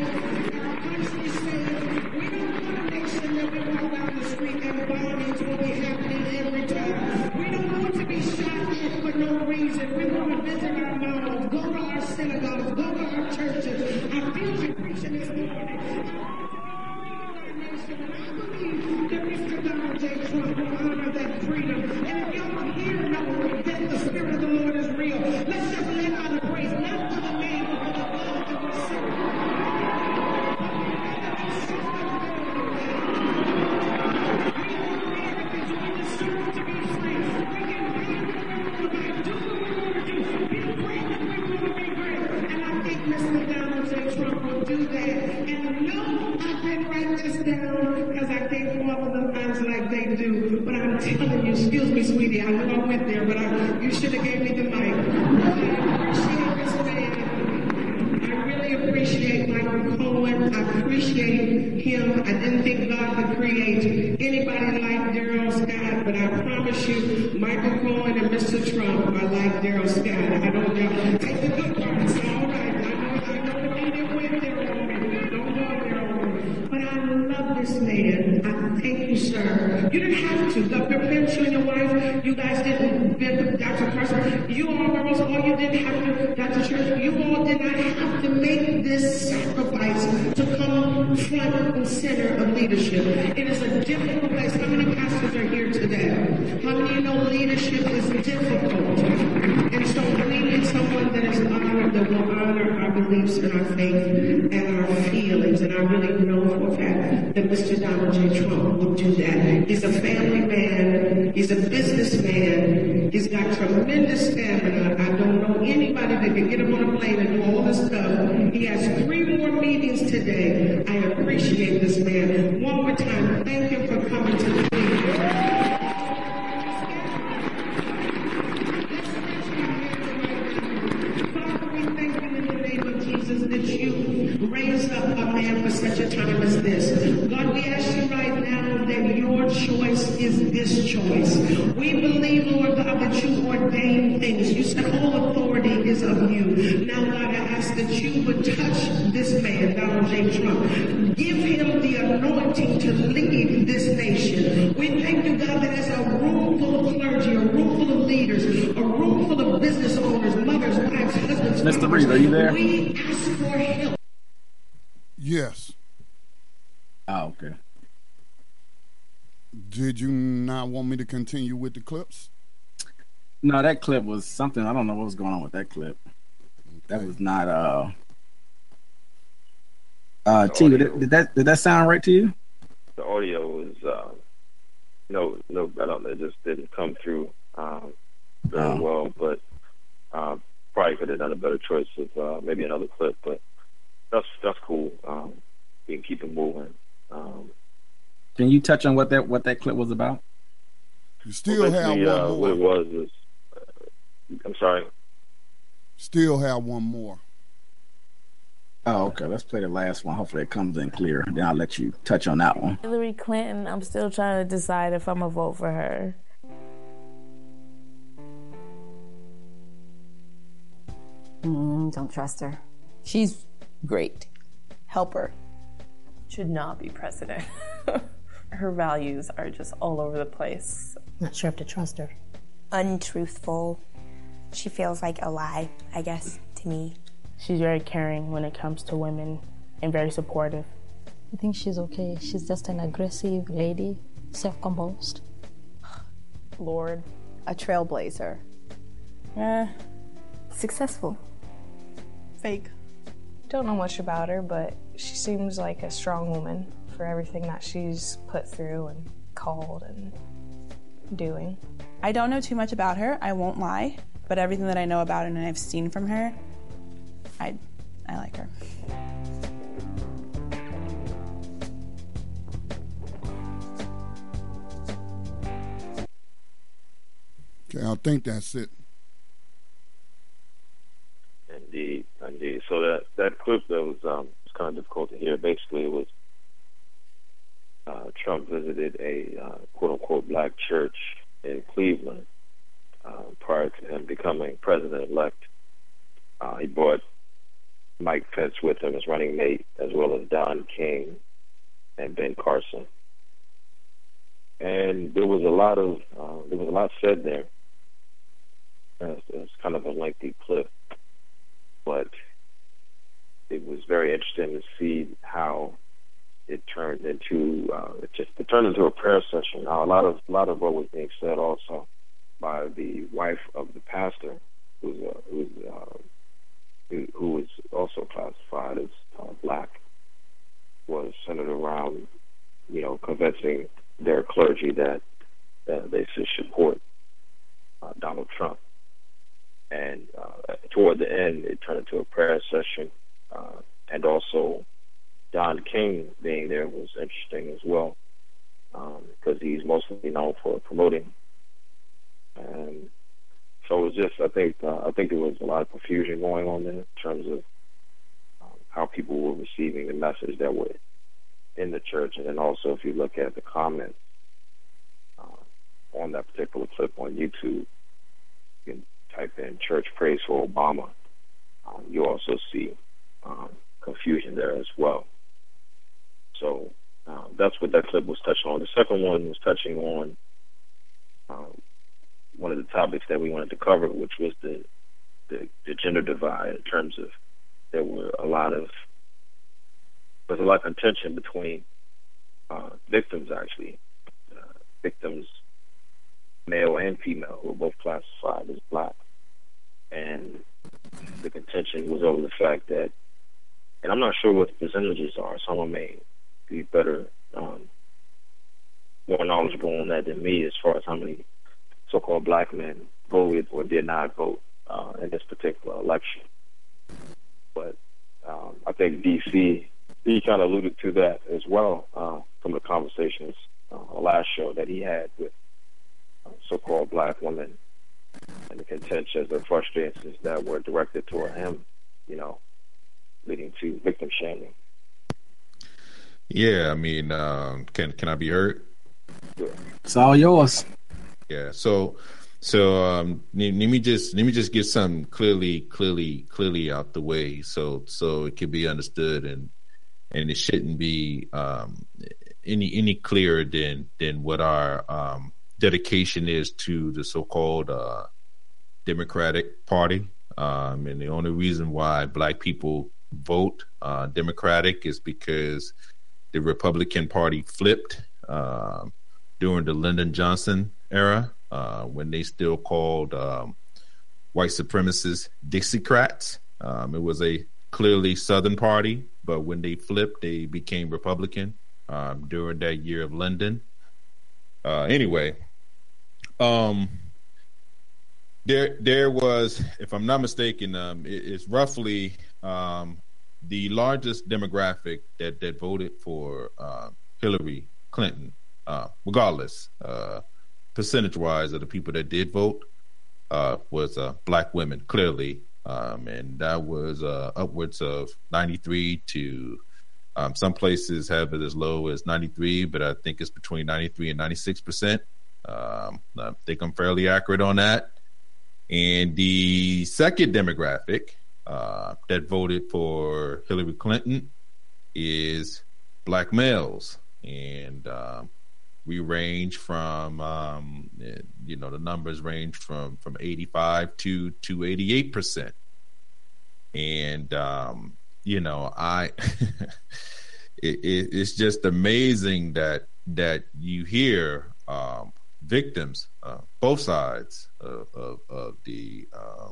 honor that freedom. And if y'all are here know that the Spirit of the Lord is real, let's just let out a praise, not for the man, but for the God that we're serving. Mr. Donald J. Trump will do that. And no, I didn't write this down because I can't follow the lines like they do. But I'm telling you, excuse me, sweetie, I know I went there, but you should have gave me the mic. I really appreciate Michael Cohen. I appreciate him. I didn't think God could create anybody like Darrell Scott, but I promise you, Michael Cohen and Mr. Trump are like Darrell Scott. I don't know. Take the good parts, all right. This man, I thank you, sir. You didn't have to. Dr. Pence, you and your wife, you guys didn't, Dr. Carson, you all girls, all you didn't have to, Dr. Church, you all did not have to make this sacrifice to come front and center of leadership. It is a difficult place. How many pastors are here today? How many know leadership is difficult? And so we need someone that is honored, that will honor our beliefs and our faith and our feelings. And I really know for a fact that Mr. Donald J. Trump will do that. He's a family man. He's a businessman. He's got tremendous stamina. I don't know anybody that can get him on a plane and do all this stuff. He has 3 more meetings today. I appreciate this man. One more time, thank him for coming to the meeting. That you raise up a man for such a time as this. God, we ask you right now that your choice is this choice. We believe, Lord God, that you ordain things. You said all authority is of you. Now, God, I ask that you would touch this man, Donald J. Trump. Give him the anointing to lead this nation. We thank you, God, that as a room full of clergy, a room full of leaders, a room full of business owners, mothers, wives, husbands, Mr. Reed, are you there? We ask for help. Yes. Oh, okay. Did you not want me to continue with the clips? No, that clip was something. I don't know what was going on with that clip. Okay. That was not. T, did that sound right to you? The audio was no, I don't know. It just didn't come through very well. But probably could have done a better choice of maybe another clip. But that's cool. We can keep it moving. Can you touch on what that clip was about? You still have one more. What it was I'm sorry. Still have one more. Oh, okay. Let's play the last one. Hopefully it comes in clear. Then I'll let you touch on that one. Hillary Clinton, I'm still trying to decide if I'm going to vote for her. Don't trust her. She's great. Help her. Should not be president. Her values are just all over the place. Not sure if to trust her. Untruthful. She feels like a lie, I guess, to me. She's very caring when it comes to women and very supportive. I think she's okay. She's just an aggressive lady, self-composed. Lord, a trailblazer. Successful. Fake. Don't know much about her, but she seems like a strong woman for everything that she's put through and called and doing. I don't know too much about her, I won't lie, but everything that I know about her and I've seen from her, I like her. Okay, I think that's it. Indeed. So that clip that was kind of difficult to hear. Basically, it was Trump visited a quote-unquote black church in Cleveland prior to him becoming president-elect. He brought Mike Pence with him as running mate, as well as Don King and Ben Carson. And there was a lot said there. It's kind of a lengthy clip, but it was very interesting to see how it turned into a prayer session. Now, a lot of what was being said also by the wife of the pastor, who was also classified as black, was centered around, convincing their clergy that they should support Donald Trump. And toward the end, it turned into a prayer session, and also Don King being there was interesting as well, because he's mostly known for promoting. And so it was just, I think there was a lot of confusion going on there in terms of how people were receiving the message that were in the church. And then also, if you look at the comments on that particular clip on YouTube, you can type in "church praise for Obama." You also see confusion there as well. So that's what that clip was touching on. The second one was touching on one of the topics that we wanted to cover, which was the gender divide, in terms of there was a lot of contention between victims, actually, victims, male and female, who were both classified as black. And the contention was over the fact that, and I'm not sure what the percentages are, someone may be better, more knowledgeable on that than me, as far as how many so-called black men voted or did not vote in this particular election. But I think D.C., he kind of alluded to that as well from the conversations on the last show that he had with so-called black women, and the contentions and frustrations that were directed toward him, leading to victim shaming. Yeah, I mean, can I be heard? It's all yours. Yeah. So let me just get something clearly out the way, so it can be understood, and it shouldn't be any clearer than what our dedication is to the so-called Democratic Party. And the only reason why black people vote Democratic is because the Republican Party flipped during the Lyndon Johnson era, when they still called white supremacists Dixiecrats. It was a clearly Southern party, but when they flipped, they became Republican during that year of Lyndon. Anyway, there was, if I'm not mistaken, it's roughly the largest demographic that voted for Hillary Clinton, regardless, percentage-wise of the people that did vote, was black women, clearly, and that was upwards of 93 to some places have it as low as 93, but I think it's between 93 and 96%. I think I'm fairly accurate on that. And the second demographic that voted for Hillary Clinton is black males, and we range from the numbers range from 85 to 88%. And it's just amazing that you hear victims, both sides of the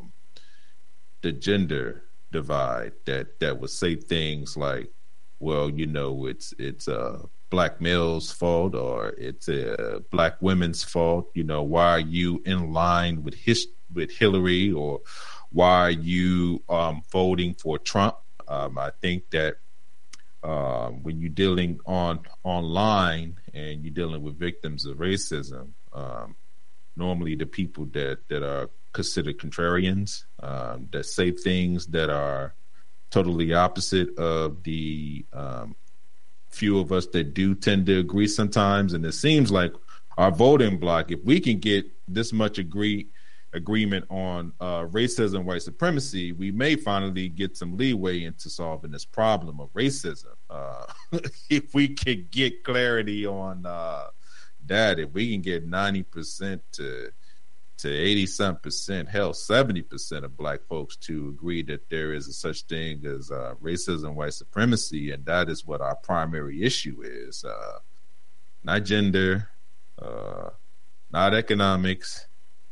gender divide, that would say things like, well, it's black males' fault, or it's black women's fault. Why are you in line with Hillary, or why are you voting for Trump? I think that when you're dealing online and you're dealing with victims of racism, normally the people that are considered contrarians, that say things that are totally opposite of the few of us that do tend to agree sometimes. And it seems like our voting block, if we can get this much agreement on racism, white supremacy, we may finally get some leeway into solving this problem of racism. If we could get clarity on that, if we can get 90% to 80-some%, hell, 70% of black folks to agree that there is a such thing as racism, white supremacy, and that is what our primary issue is. Not gender, not economics,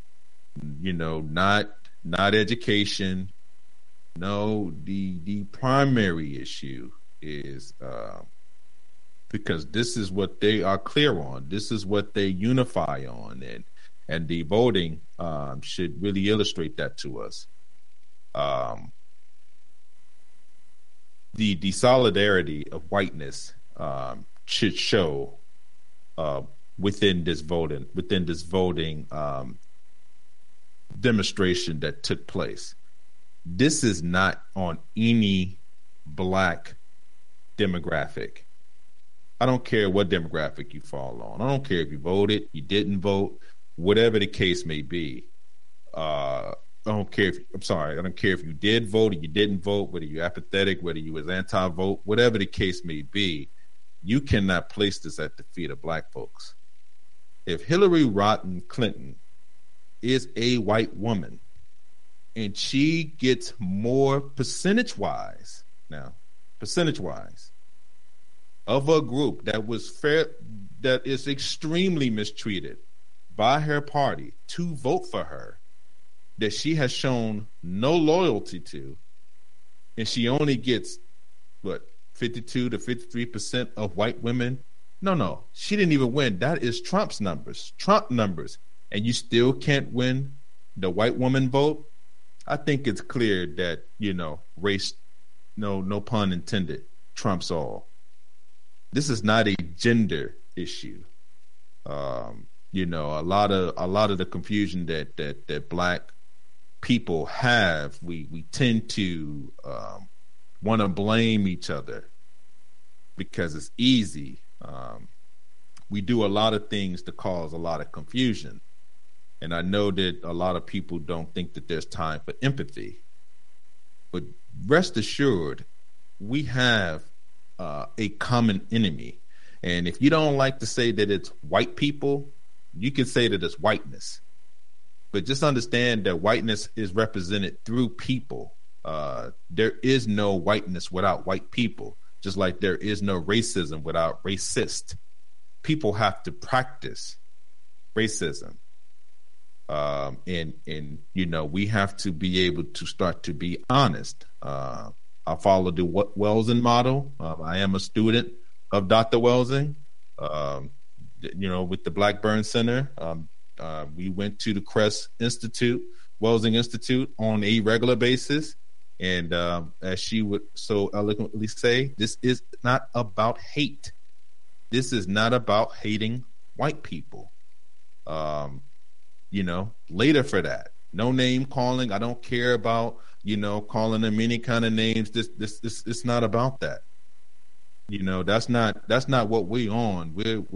not education. No, the primary issue is because this is what they are clear on. This is what they unify on, and the voting should really illustrate that to us. The solidarity of whiteness should show within this voting demonstration that took place. This is not on any black demographic. I don't care what demographic you fall on. I don't care if you voted, you didn't vote, whatever the case may be. I don't care if you did vote or you didn't vote, whether you're apathetic, whether you was anti-vote, whatever the case may be. You cannot place this at the feet of black folks. If Hillary Rodham Clinton is a white woman and she gets more percentage-wise of a group that is extremely mistreated by her party to vote for her, that she has shown no loyalty to, and she only gets 52 to 53% of white women. No, she didn't even win. That is Trump numbers, and you still can't win the white woman vote. I think it's clear that race, no pun intended, trumps all. This is not a gender issue. A lot of the confusion that black people have, we tend to want to blame each other because it's easy. We do a lot of things to cause a lot of confusion. And I know that a lot of people don't think that there's time for empathy. But rest assured, we have a common enemy. And if you don't like to say that it's white people, you can say that it's whiteness. But just understand that whiteness is represented through people. There is no whiteness without white people, just like there is no racism without racist. People have to practice racism. And we have to be able to start to be honest. I follow the Welsing model. I am a student of Dr. Welsing. With the Blackburn Center, we went to the Crest Institute, Welsing Institute, on a regular basis. And as she would so eloquently say, this is not about hate. This is not about hating white people. Later for that. No name calling. I don't care about, calling them any kind of names. This it's not about that. That's not what we're on.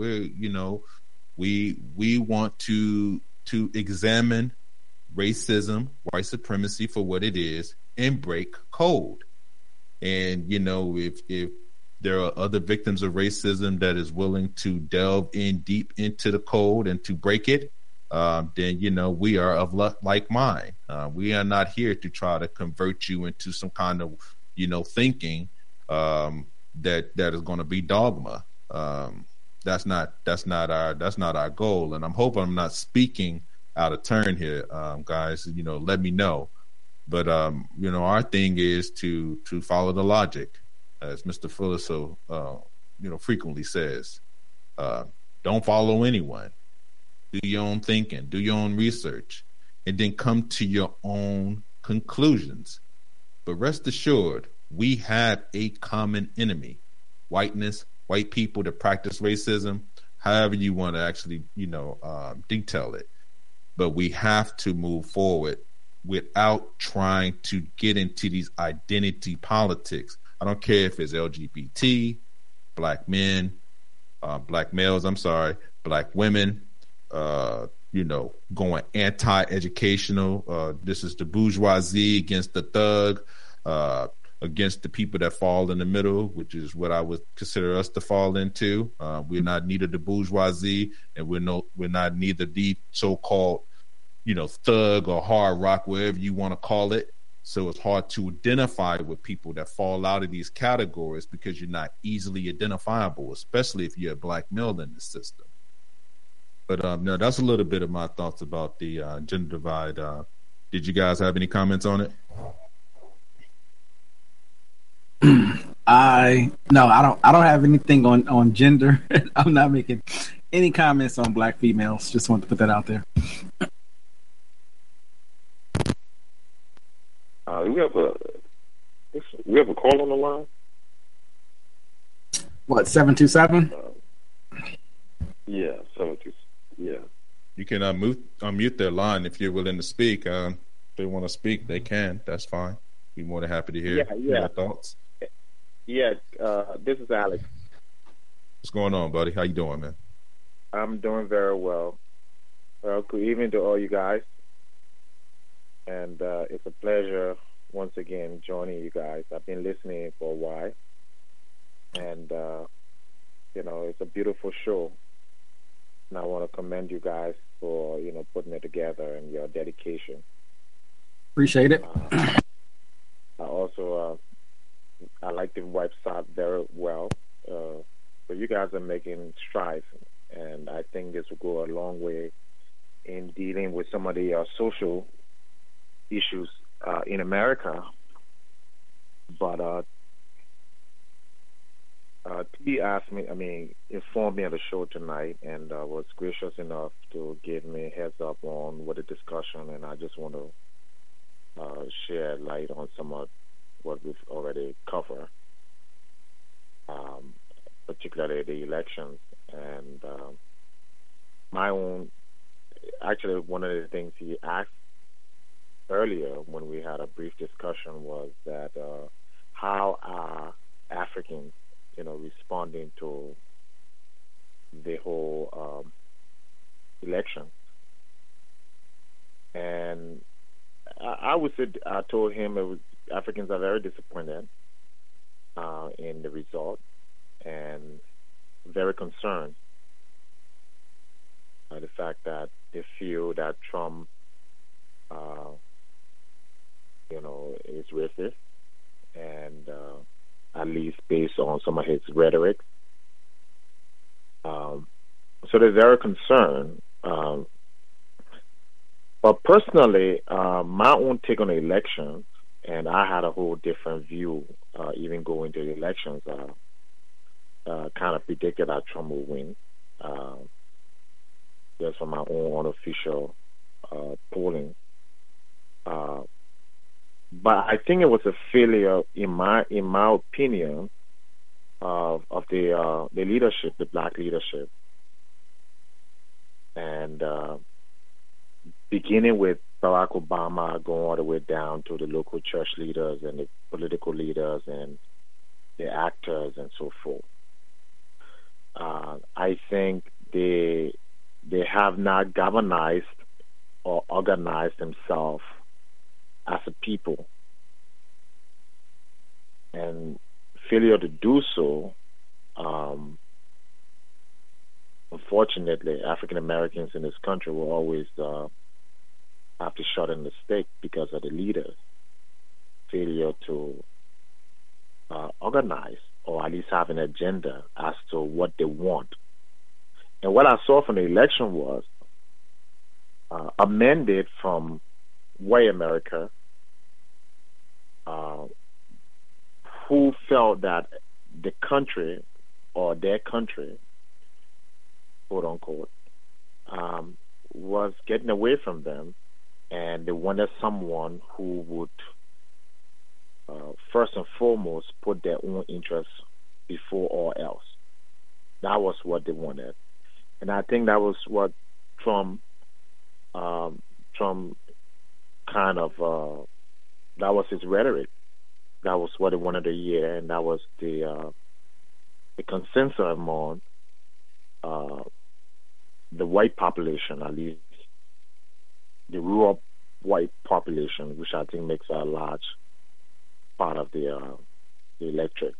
We want to examine racism, white supremacy for what it is, and break code. And if there are other victims of racism that is willing to delve in deep into the code and to break it, then we are of like mind. We are not here to try to convert you into some kind of thinking that is going to be dogma. That's not our goal. And I'm hoping I'm not speaking out of turn here, guys. Let me know. But our thing is to follow the logic, as Mr. Fuller so frequently says. Don't follow anyone. Do your own thinking, do your own research, and then come to your own conclusions. But rest assured, we have a common enemy: whiteness, white people that practice racism, however you want to actually, detail it. But we have to move forward without trying to get into these identity politics. I don't care if it's LGBT, black men, black males, black women, going anti-educational. This is the bourgeoisie against the thug, against the people that fall in the middle, which is what I would consider us to fall into. We're not neither the bourgeoisie, and we're not neither the so-called thug or hard rock, whatever you want to call it. So it's hard to identify with people that fall out of these categories because you're not easily identifiable, especially if you're a black male in the system. But no, that's a little bit of my thoughts about the gender divide. Did you guys have any comments on it? I don't have anything on gender. I'm not making any comments on black females. Just want to put that out there. We have a call on the line. What, 727? Yeah, 727. Yeah. You can unmute their line if you're willing to speak. If they want to speak, they can. That's fine. Be more than happy to hear your thoughts. Yeah, this is Alex. What's going on, buddy? How you doing, man? I'm doing very well. Good evening to all you guys. And it's a pleasure once again joining you guys. I've been listening for a while. And, it's a beautiful show. And I want to commend you guys for, putting it together and your dedication. Appreciate it. I also, I like the website very well. But you guys are making strides. And I think this will go a long way in dealing with some of the social issues in America. But he asked me, informed me of the show tonight and was gracious enough to give me a heads up on what the discussion, and I just want to share light on some of what we've already covered, particularly the elections. And my own, actually, one of the things he asked earlier when we had a brief discussion was that how are Africans, responding to the whole election. And I would say, I told him Africans are very disappointed in the result and very concerned by the fact that they feel that Trump is racist, and at least based on some of his rhetoric. So they're very concerned. But personally, my own take on the elections, and I had a whole different view, even going to the elections, kind of predicted that Trump would win. Just from my own unofficial polling. But I think it was a failure, in my opinion, of the leadership, the black leadership, and beginning with Barack Obama, going all the way down to the local church leaders and the political leaders and the actors and so forth. I think they have not galvanized or organized themselves as a people, and failure to do so, unfortunately, African Americans in this country will always have to shut in the stake because of the leaders' failure to organize or at least have an agenda as to what they want. And what I saw from the election was a mandate from white America who felt that the country, or their country, quote unquote, was getting away from them, and they wanted someone who would first and foremost put their own interests before all else. That was what they wanted. And I think that was what Trump kind of, that was his rhetoric. That was what he wanted to hear, and that was the consensus among the white population, at least the rural white population, which I think makes a large part of the electorate.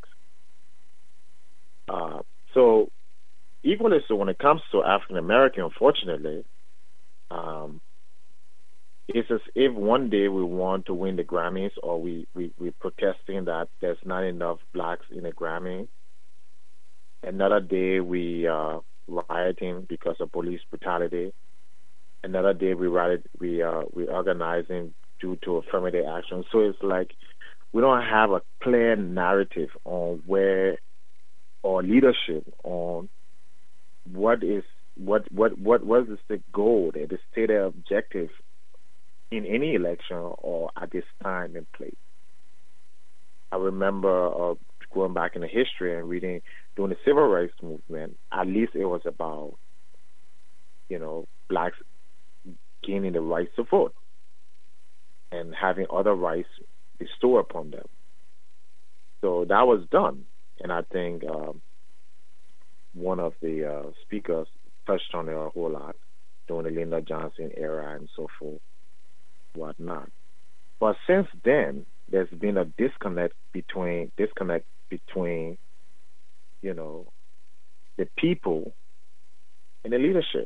So equally so when it comes to African American, unfortunately, it's as if one day we want to win the Grammys, or we're protesting that there's not enough blacks in the Grammy. Another day we are rioting because of police brutality. Another day we're organizing due to affirmative action. So it's like we don't have a clear narrative on where, or leadership on what is the goal, the stated objective in any election or at this time and place. I remember going back in the history and reading during the civil rights movement, at least it was about, blacks gaining the rights to vote and having other rights bestowed upon them. So that was done. And I think one of the speakers touched on it a whole lot during the Lyndon Johnson era and so forth, whatnot. But since then, there's been a disconnect between the people and the leadership.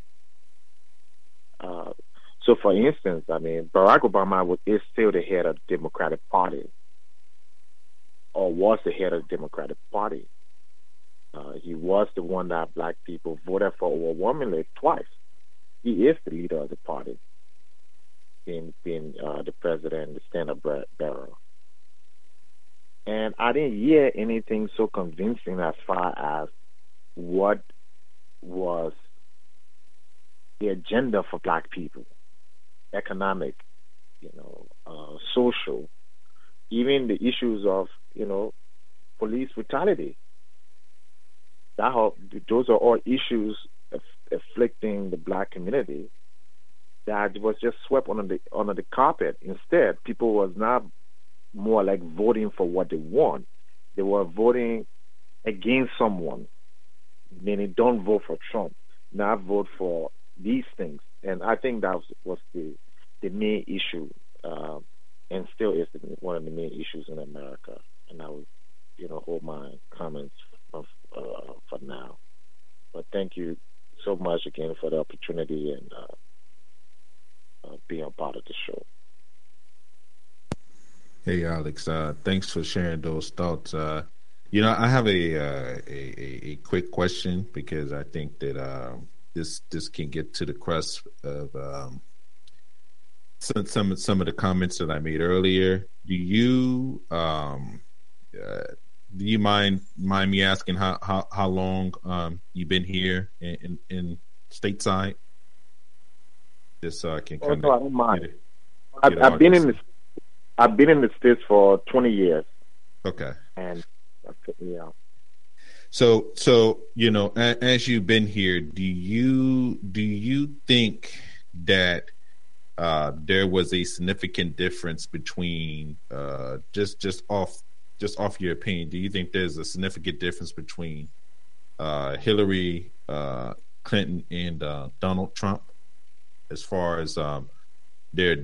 So, for instance, Barack Obama is still the head of the Democratic Party, or was the head of the Democratic Party. He was the one that black people voted for overwhelmingly twice. He is the leader of the party, being the president, the standard bearer. And I didn't hear anything so convincing as far as what was the agenda for black people, economic, social, even the issues of, police brutality. Those are all issues afflicting the black community that was just swept under the carpet. Instead, people was not more like voting for what they want. They were voting against someone, meaning don't vote for Trump, not vote for these things. And I think that was the main issue, and still is one of the main issues in America. And I would, hold my comments for now. But thank you so much again for the opportunity and being a part of the show. Hey, Alex. Thanks for sharing those thoughts. I have a quick question, because I think that this can get to the crux of some of the comments that I made earlier. Do you mind me asking how long you've been here in stateside? Just so I can kind I don't mind. I've been in the States for 20 years. Okay. And yeah. So as you've been here, do you think that there was a significant difference between just off your opinion? Do you think there's a significant difference between Hillary Clinton and Donald Trump as far as their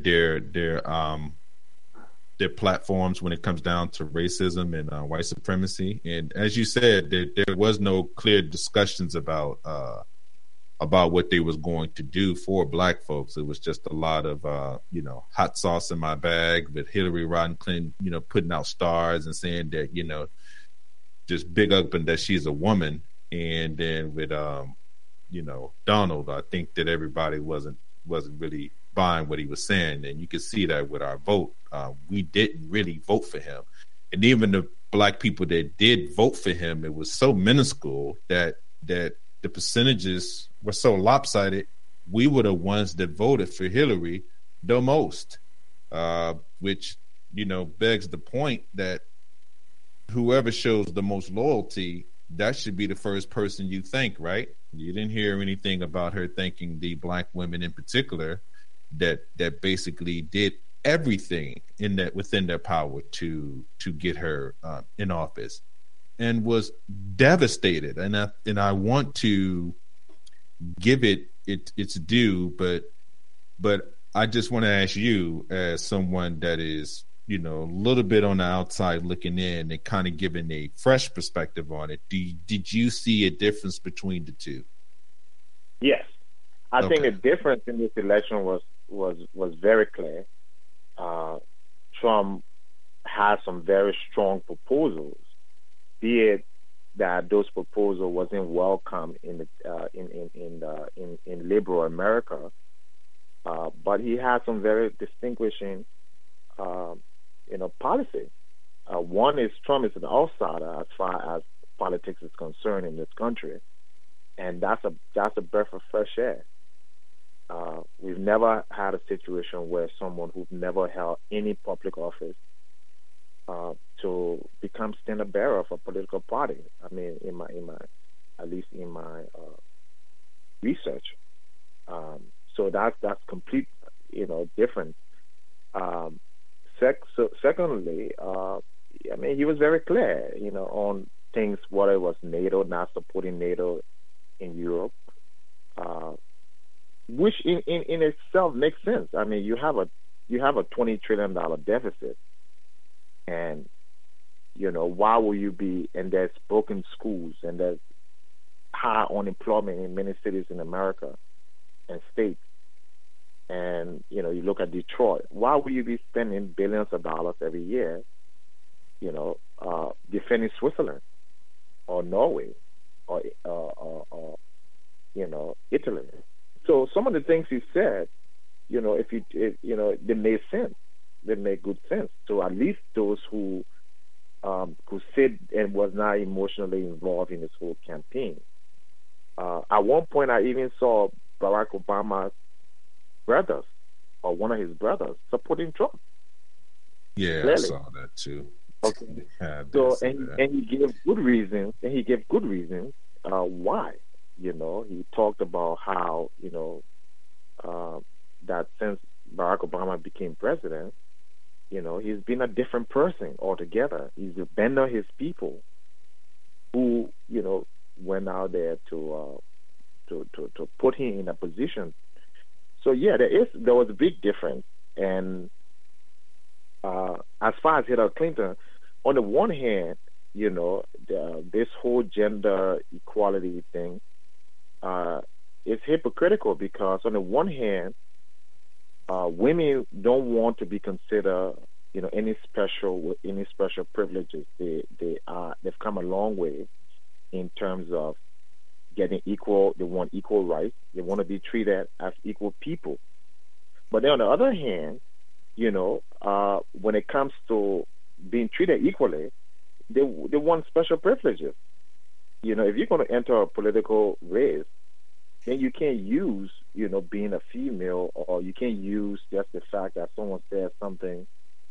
platforms when it comes down to racism and white supremacy? And as you said, there was no clear discussions about what they was going to do for black folks. It was just a lot of hot sauce in my bag with Hillary Rodham Clinton, putting out stars and saying that just big up and that she's a woman. And then with Donald, I think that everybody wasn't really buying what he was saying, and you can see that with our vote. We didn't really vote for him, and even the black people that did vote for him, it was so minuscule that the percentages were so lopsided. We were the ones that voted for Hillary the most, which begs the point that whoever shows the most loyalty, that should be the first person you thank, right? You didn't hear anything about her thanking the black women in particular that basically did everything within their power to get her in office, and was devastated. And I want to give it its due, but I just want to ask you, as someone that is a little bit on the outside looking in and kind of giving a fresh perspective on it, did you see a difference between the two? Yes. I think the difference in this election was was very clear. Trump had some very strong proposals, be it that those proposals wasn't welcome in liberal America, but he had some very distinguishing, policy. One is Trump is an outsider as far as politics is concerned in this country, and that's a breath of fresh air. We've never had a situation where someone who's never held any public office to become standard bearer of a political party. I mean, in my at least in my research. So that's complete, different. Secondly, I mean, he was very clear, on things, whether it was NATO, not supporting NATO in Europe, which in itself makes sense. I mean, you have a $20 trillion deficit, and why will you be? And there's broken schools, and there's high unemployment in many cities in America and states. And you look at Detroit. Why will you be spending billions of dollars every year, defending Switzerland or Norway or Italy? So some of the things he said, they made sense. They make good sense. So at least those who could sit and was not emotionally involved in this whole campaign. At one point, I even saw Barack Obama's brothers, or one of his brothers, supporting Trump. Yeah, Clearly. I saw that too. Okay. So and he gave good reasons. Why. He talked about how that since Barack Obama became president, he's been a different person altogether. He's abandoned his people who went out there to put him in a position. So yeah, there was a big difference. And as far as Hillary Clinton, on the one hand, this whole gender equality thing is hypocritical, because on the one hand, women don't want to be considered, any special privileges. They've come a long way in terms of getting equal. They want equal rights. They want to be treated as equal people. But then on the other hand, when it comes to being treated equally, they want special privileges. If you're going to enter a political race, then you can't use, being a female, or you can't use just the fact that someone says something,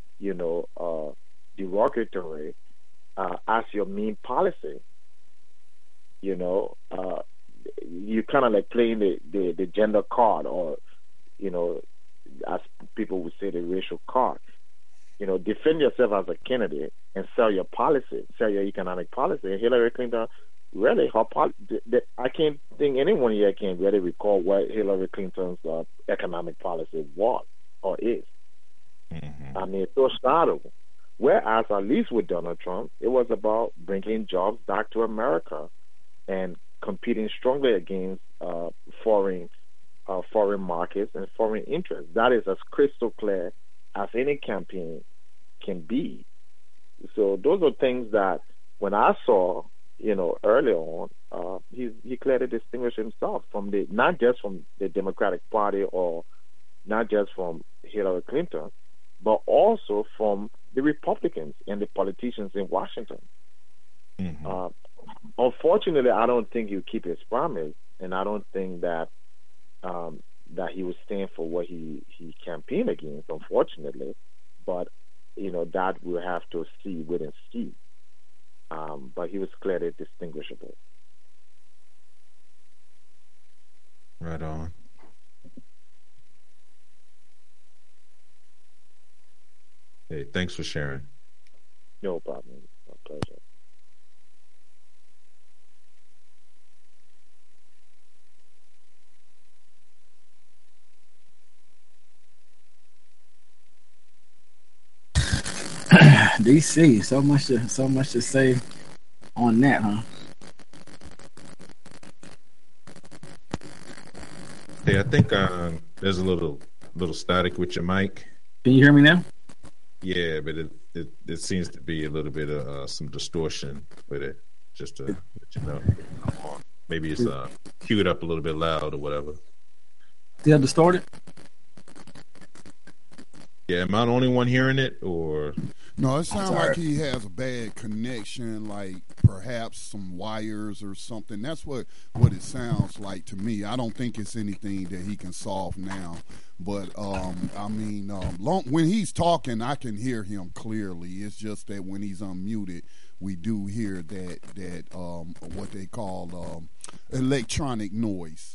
derogatory as your main policy. You kind of like playing the gender card, or, as people would say, the racial card. Defend yourself as a candidate and sell your policy, sell your economic policy. And Hillary Clinton, really, I can't think anyone here can really recall what Hillary Clinton's economic policy was or is. Mm-hmm. I mean, it's so startling. Whereas, at least with Donald Trump, it was about bringing jobs back to America and competing strongly against foreign markets and foreign interests. That is as crystal clear as any campaign can be. So those are things that when I saw, early on, he clearly distinguished himself from not just from the Democratic Party, or not just from Hillary Clinton, but also from the Republicans and the politicians in Washington. Mm-hmm. Unfortunately, I don't think he'll keep his promise, and I don't think that he would stand for what he campaigned against, unfortunately. But that we'll have to wait and see. But he was clearly distinguishable. Right on. Hey, thanks for sharing. No problem. My pleasure. DC, so much to say on that, huh? Hey, I think there's a little little static with your mic. Can you hear me now? Yeah, but it seems to be a little bit of some distortion with it. Just to let you know, maybe it's queued up a little bit loud or whatever. Still distorted? Yeah, am I the only one hearing it, or? No, it sounds like he has a bad connection, like perhaps some wires or something. That's what it sounds like to me. I don't think it's anything that he can solve now. But, when he's talking, I can hear him clearly. It's just that when he's unmuted, we do hear that what they call electronic noise.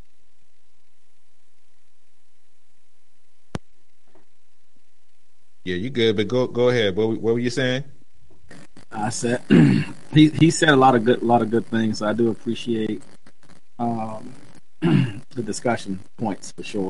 Yeah, you good, but go ahead. What were you saying? I said he said a lot of good things. So I do appreciate the discussion points for sure.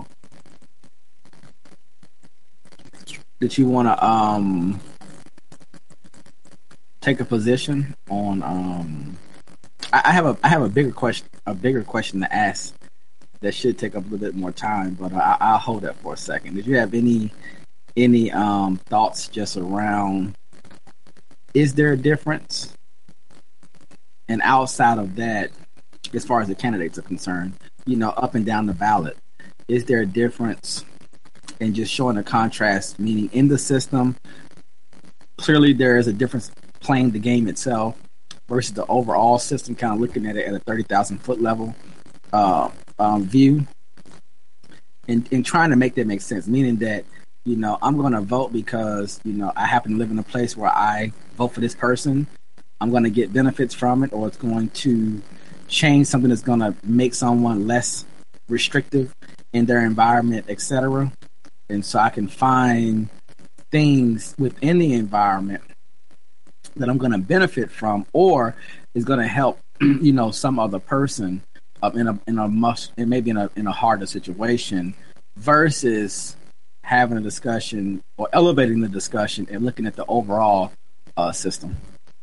Did you want to take a position on? I have a bigger question to ask that should take up a little bit more time, but I'll hold that for a second. Did you have any thoughts just around? Is there a difference? And outside of that, as far as the candidates are concerned, up and down the ballot, is there a difference in just showing a contrast, meaning in the system, clearly there is a difference playing the game itself versus the overall system, kind of looking at it at a 30,000 foot level view, and trying to make that make sense, meaning that, I'm going to vote because, I happen to live in a place where I vote for this person. I'm going to get benefits from it, or it's going to change something that's going to make someone less restrictive in their environment, etc. And so I can find things within the environment that I'm going to benefit from, or is going to help, some other person in a harder situation, versus having a discussion or elevating the discussion and looking at the overall system.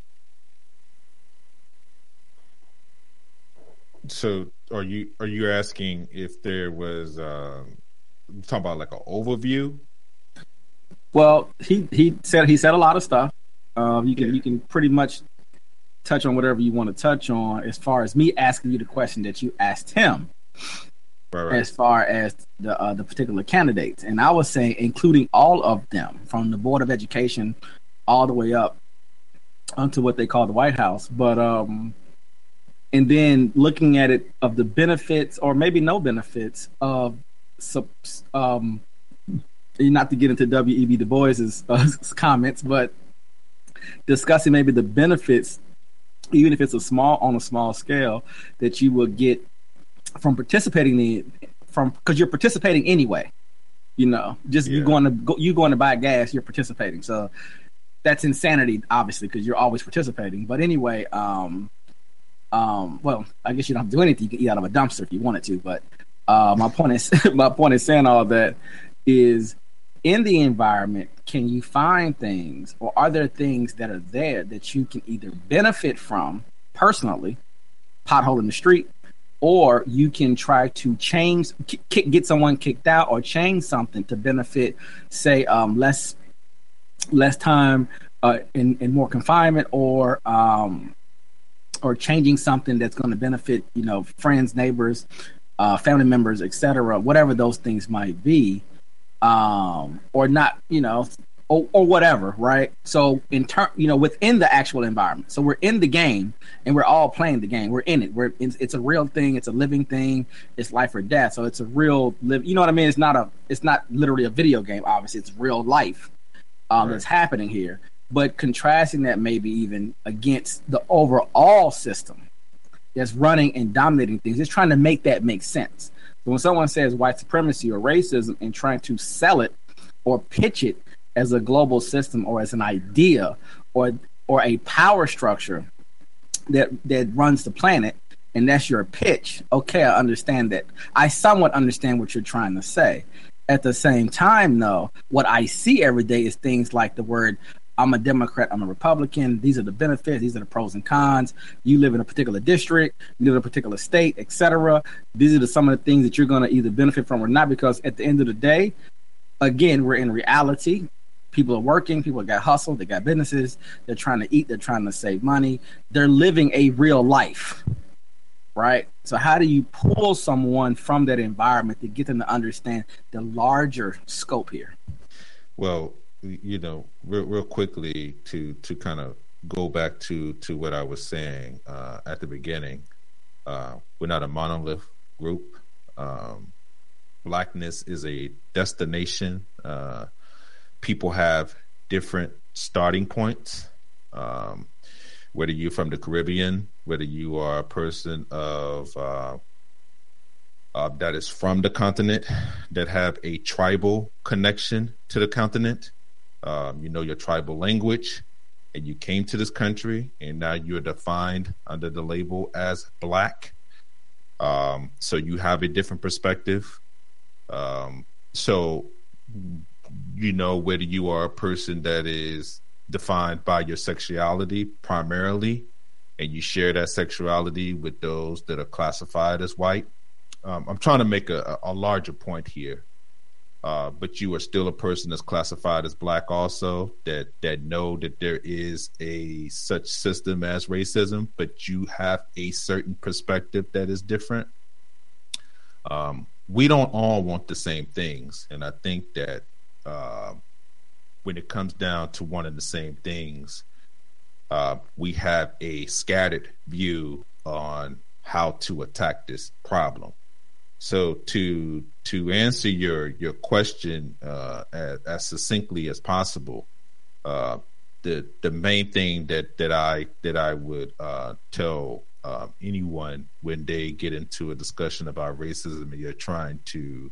So are you asking if there was talking about like an overview? Well, he said a lot of stuff. You can pretty much touch on whatever you want to touch on, as far as me asking you the question that you asked him. Right. As far as the particular candidates, and I was saying including all of them, from the Board of Education all the way up onto what they call the White House, but and then looking at it of the benefits or maybe no benefits of not to get into W.E.B. Du Bois's comments, but discussing maybe the benefits, even if it's on a small scale, that you will get from participating because you're participating anyway. You going to buy gas, you're participating. So that's insanity, obviously, because you're always participating. But anyway, well, I guess you don't have to do anything. You can eat out of a dumpster if you wanted to. But my point is saying all that is, in the environment, can you find things, or are there things that are there that you can either benefit from personally, pothole in the street, or you can try to get someone kicked out or change something to benefit, say, less time in more confinement, or changing something that's going to benefit, friends, neighbors, family members, etc., whatever those things might be, or not, or whatever, right? So within the actual environment. So we're in the game and we're all playing the game. We're in it. It's a real thing. It's a living thing. It's life or death. So it's a real you know what I mean? It's not literally a video game. Obviously, it's real life that's happening here. But contrasting that maybe even against the overall system that's running and dominating things, just trying to make that make sense. So when someone says white supremacy or racism and trying to sell it or pitch it as a global system or as an idea or a power structure that runs the planet, and that's your pitch, okay, I understand that. I somewhat understand what you're trying to say. At the same time, though, what I see every day is things like the word I'm a Democrat, I'm a Republican. These are the benefits. These are the pros and cons. You live in a particular district, you live in a particular state, etc. These are some of the things that you're going to either benefit from or not, because at the end of the day, again, we're in reality. People are working. People got hustle. They got businesses. They're trying to eat. They're trying to save money. They're living a real life, right? So how do you pull someone from that environment to get them to understand the larger scope here? Well, real quickly to kind of go back to what I was saying at the beginning. We're not a monolith group. Blackness is a destination. People have different starting points. Whether you're from the Caribbean, whether you are a person of that is from the continent, that have a tribal connection to the continent, your tribal language, and you came to this country, and now you're defined under the label as Black. So you have a different perspective. So whether you are a person that is defined by your sexuality primarily, and you share that sexuality with those that are classified as white. I'm trying to make a larger point here, but you are still a person that's classified as Black also, that know that there is a such system as racism, but you have a certain perspective that is different. We don't all want the same things, and I think that when it comes down to one and the same things, we have a scattered view on how to attack this problem. So to answer your question as succinctly as possible, the main thing that I would tell anyone when they get into a discussion about racism and you're trying to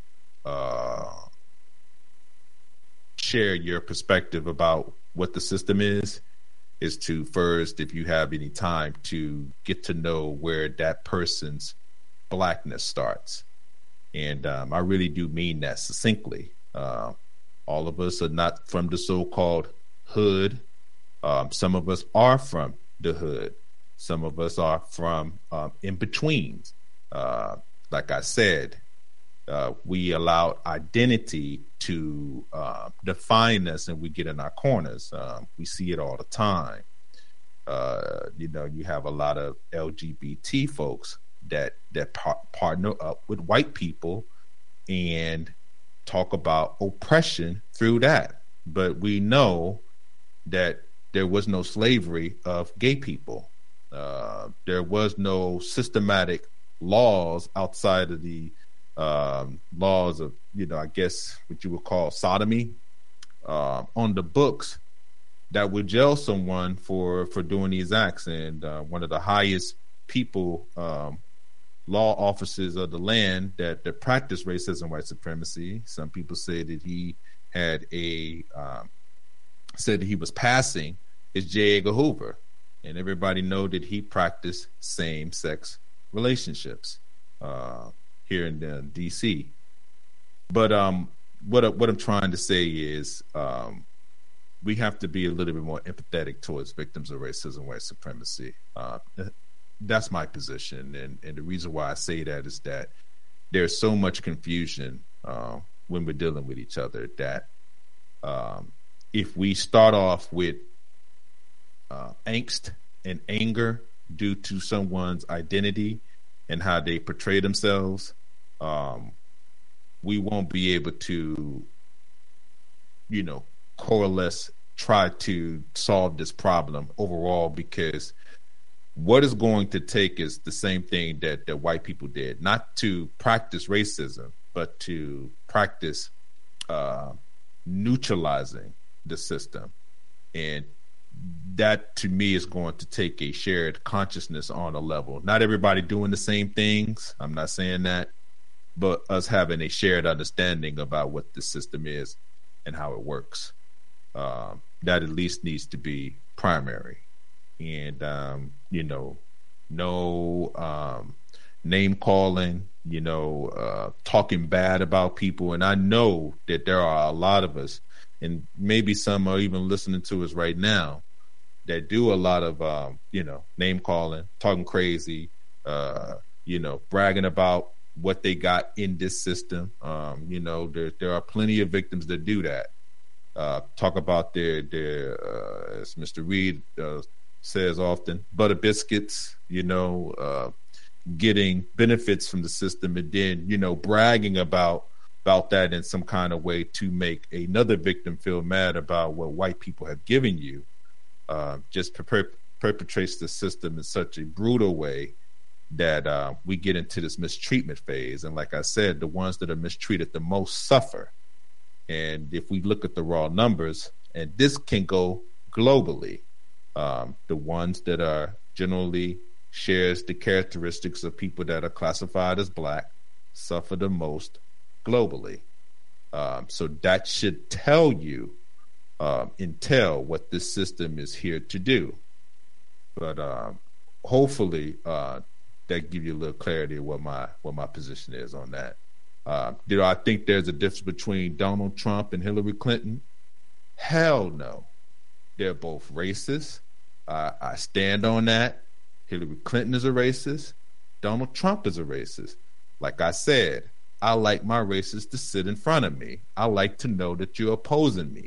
share your perspective about what the system is to first, if you have any time, to get to know where that person's Blackness starts. And I really do mean that succinctly. All of us are not from the so-called hood. Some of us are from the hood. Some of us are from in-betweens. Like I said, we allow identity to define us, and we get in our corners. We see it all the time. You have a lot of LGBT folks that partner up with white people and talk about oppression through that. But we know that there was no slavery of gay people. There was no systematic laws outside of the laws of, I guess what you would call sodomy on the books that would jail someone for doing these acts. And one of the highest people, law officers of the land that practice racism, white supremacy. Some people say that he had said that he was passing, is J. Edgar Hoover. And everybody know that he practiced same-sex relationships here in D.C. But what I'm trying to say is we have to be a little bit more empathetic towards victims of racism, white supremacy. That's my position. And the reason why I say that is that there's so much confusion when we're dealing with each other that if we start off with angst and anger due to someone's identity and how they portray themselves, we won't be able to, coalesce, try to solve this problem overall, because what it's going to take is the same thing that white people did, not to practice racism, but to practice neutralizing the system. And that, to me, is going to take a shared consciousness on a level. Not everybody doing the same things, I'm not saying that, but us having a shared understanding about what the system is and how it works. That at least needs to be primary. And, no name calling, talking bad about people. And I know that there are a lot of us and maybe some are even listening to us right now, that do a lot of, name calling, talking crazy, bragging about what they got in this system. There are plenty of victims that do that. Talk about their as Mr. Reed says often, butter biscuits, getting benefits from the system, and then, bragging about that in some kind of way to make another victim feel mad about what white people have given you. Just perpetrates the system in such a brutal way that we get into this mistreatment phase. And like I said, the ones that are mistreated the most suffer. And if we look at the raw numbers, and this can go globally, the ones that are generally shares the characteristics of people that are classified as black suffer the most globally. So that should tell you entail what this system is here to do. But hopefully that give you a little clarity of what my position is on that. I think there's a difference between Donald Trump and Hillary Clinton? Hell no. They're both racist. I stand on that. Hillary Clinton is a racist. Donald Trump is a racist. Like I said, I like my racists to sit in front of me. I like to know that you're opposing me.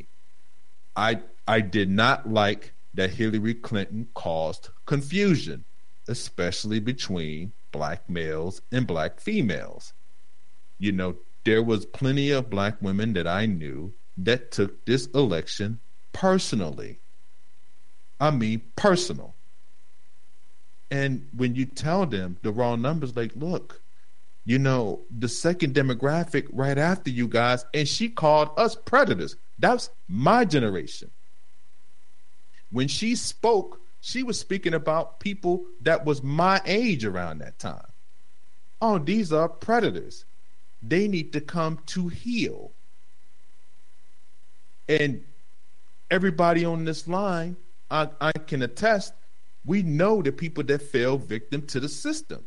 I did not like that Hillary Clinton caused confusion, especially between black males and black females. There was plenty of black women that I knew that took this election personally. I mean, personal. And when you tell them the raw numbers, like, look, the second demographic right after you guys, and she called us predators. That's my generation. When she spoke, she was speaking about people that was my age around that time. Oh, these are predators. They need to come to heal. And everybody on this line, I can attest, we know the people that fell victim to the system.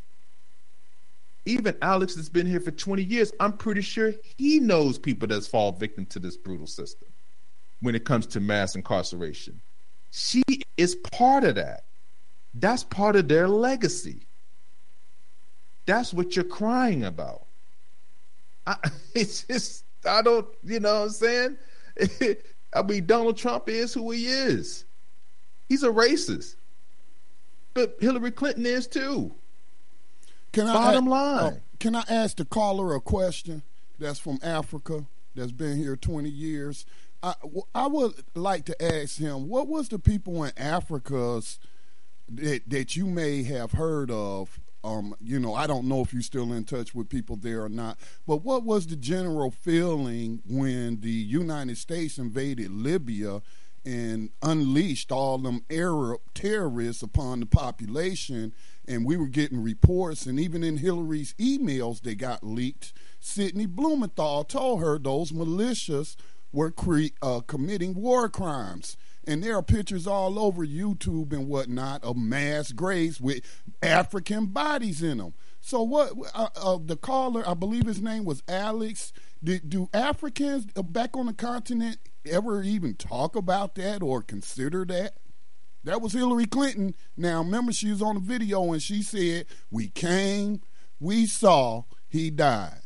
Even Alex that's been here for 20 years, I'm pretty sure he knows people that's fall victim to this brutal system when it comes to mass incarceration. She is part of that. That's part of their legacy. That's what you're crying about. It's just, I don't, you know what I'm saying? I mean, Donald Trump is who he is. He's a racist. But Hillary Clinton is too. Bottom line. Can I ask the caller a question that's from Africa, that's been here 20 years? I would like to ask him, what was the people in Africa that you may have heard of? I don't know if you're still in touch with people there or not, but what was the general feeling when the United States invaded Libya and unleashed all them Arab terrorists upon the population? And we were getting reports, and even in Hillary's emails that got leaked, Sidney Blumenthal told her those militias were committing war crimes. And there are pictures all over YouTube and whatnot of mass graves with African bodies in them. So what the caller, I believe his name was Alex, do Africans back on the continent ever even talk about that or consider that? That was Hillary Clinton. Now, remember, she was on the video and she said, we came, we saw, he died.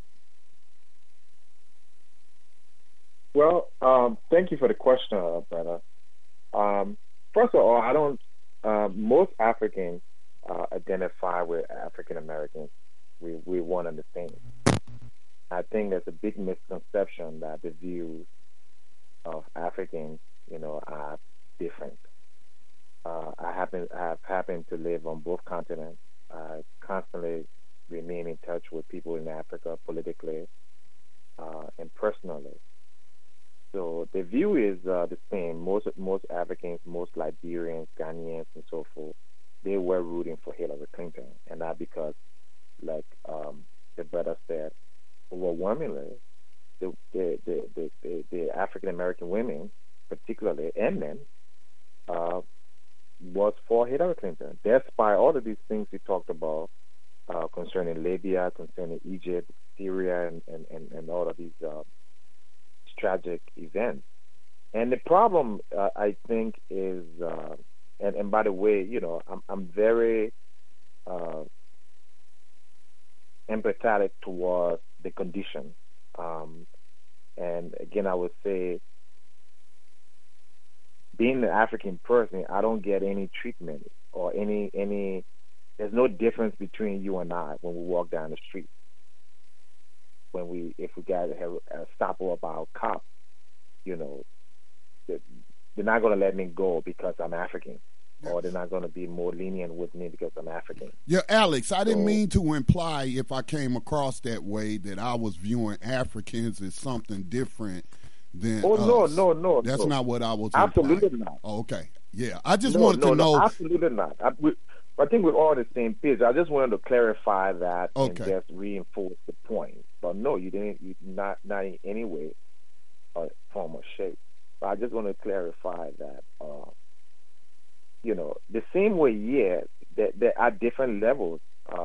Well, thank you for the question, brother. First of all, I don't. Most Africans identify with African Americans. We one and the same. I think there's a big misconception that the views of Africans, are different. I have happened to live on both continents. I constantly remain in touch with people in Africa politically and personally. So the view is the same. Most Africans, most Liberians, Ghanaians, and so forth, they were rooting for Hillary Clinton, and that because, like the brother said, overwhelmingly, the African American women, particularly and men, was for Hillary Clinton. Despite all of these things we talked about concerning Libya, concerning Egypt, Syria, and all of these tragic events, And the problem, I think, is, and by the way, I'm very empathetic towards the condition. And again, I would say, being an African person, I don't get any treatment or any. There's no difference between you and I when we walk down the street. If we got a stop up our cop, they're not going to let me go because I'm African, or they're not going to be more lenient with me because I'm African. Yeah, Alex, I didn't mean to imply, if I came across that way, that I was viewing Africans as something different than us. No. That's not what I was Absolutely implying. not. Oh, okay. Yeah, I just wanted to know. Absolutely not. I think we're all on the same page. I just wanted to clarify that and just reinforce the point. But no, you didn't. You not in any way, form or shape. But I just want to clarify that. The same way, there are different levels.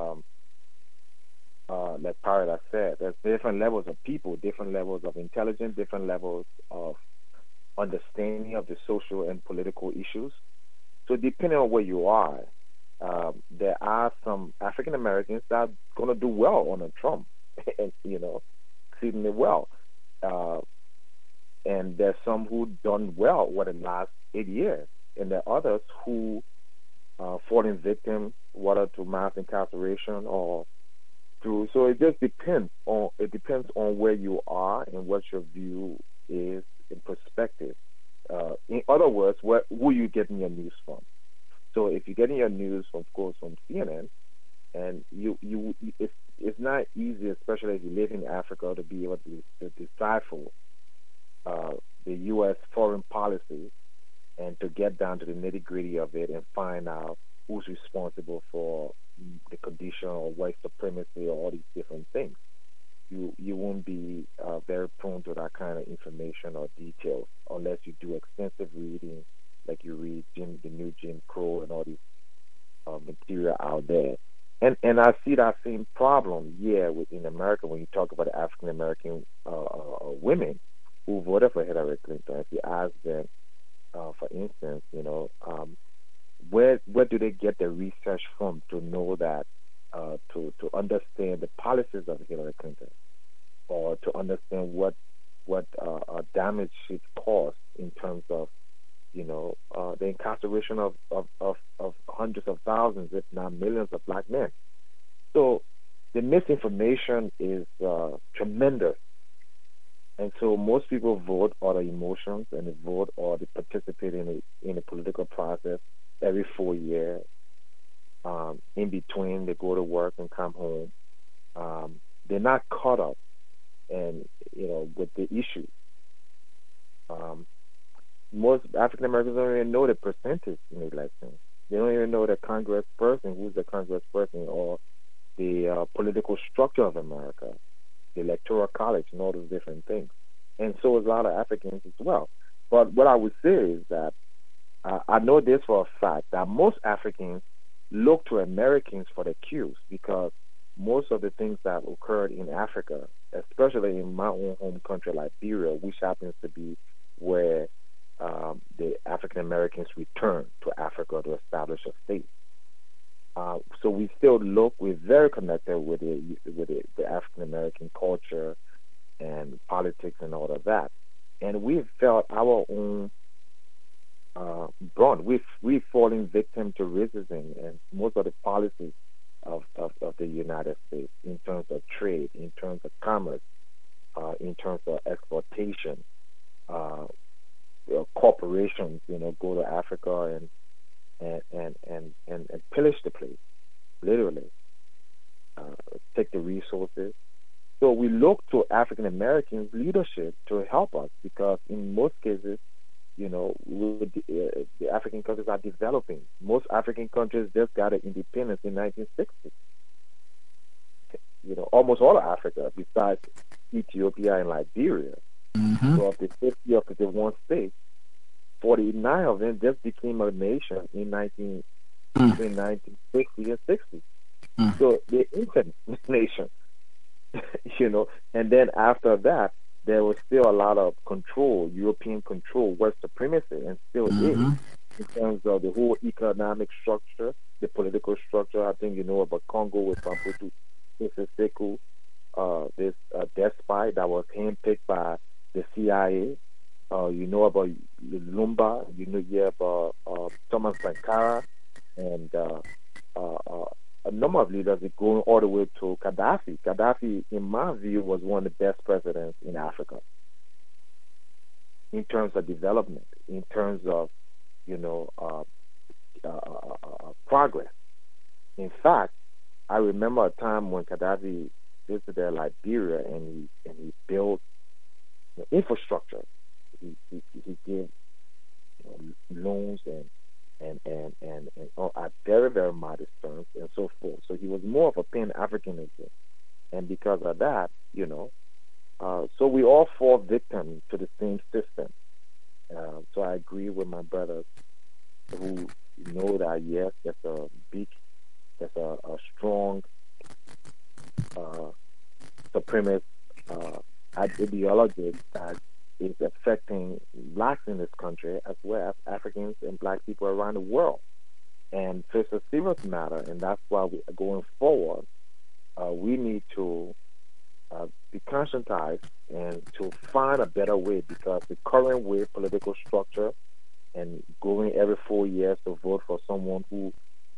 Like Paradise said, there's different levels of people, different levels of intelligence, different levels of understanding of the social and political issues. So depending on where you are, there are some African Americans that are going to do well under Trump, and exceedingly well. And there's some who done well over the last 8 years, and there are others who falling victim, whether to mass incarceration or through. So it just depends on where you are and what your view is in perspective. In other words, who you getting your news from? So if you're getting your news, of course, from CNN, and it's not easy, especially if you live in Africa, to be able to decipher the U.S. foreign policy and to get down to the nitty-gritty of it and find out who's responsible for the condition or white supremacy or all these different things. You won't be very prone to that kind of information or details unless you do extensive reading, like you read the new Jim Crow and all these material out there. And I see that same problem within America when you talk about African American women who voted for Hillary Clinton. If you ask them, for instance, where do they get the research from to know that, to understand the policies of Hillary Clinton, or to understand what damage she's caused in terms of the incarceration of hundreds of thousands, if not millions, of black men. So the misinformation is tremendous. And so most people vote out of emotions, and they vote or they participate in a political process every 4 years. In between, they go to work and come home. They're not caught up, with the issue. Most African Americans don't even know the percentage in the election. They don't even know the congressperson, who's the congressperson, or the political structure of America, the electoral college, and all those different things. And so is a lot of Africans as well. But what I would say is that I know this for a fact, that most Africans look to Americans for the cues, because most of the things that occurred in Africa, especially in my own home country, Liberia, which happens to be where the African Americans returned to Africa to establish a state. So we still we're very connected with the African American culture and politics and all of that. And we've felt our own brunt. We've fallen victim to racism and most of the policies of the United States in terms of trade, in terms of commerce, in terms of exploitation. Corporations, go to Africa and pillage the place, literally, take the resources. So we look to African American leadership to help us, because in most cases, the African countries are developing. Most African countries just got an independence in 1960. Almost all of Africa, besides Ethiopia and Liberia. Mm-hmm. So of the 50 of the one state, 49 of them just became a nation in between 1960 and 60. So the infant nation, and then after that, there was still a lot of control, European control, white supremacy, and still is in terms of the whole economic structure, the political structure. I think you know about Congo with Mobutu Sese Seko, this despot that was handpicked by the CIA. You know about Lumumba. You know about Thomas Sankara, and a number of leaders going all the way to Gaddafi. Gaddafi, in my view, was one of the best presidents in Africa in terms of development, in terms of, progress. In fact, I remember a time when Gaddafi visited Liberia and he built infrastructure. He gave loans and at very, very modest terms and so forth. So he was more of a Pan-Africanism. And because of that, so we all fall victim to the same system. So I agree with my brothers who know that, yes, there's a strong supremacist ideology that is affecting blacks in this country as well as Africans and black people around the world. And so it's a serious matter, and that's why going forward, we need to be conscientized and to find a better way, because the current way, political structure, and going every 4 years to vote for someone who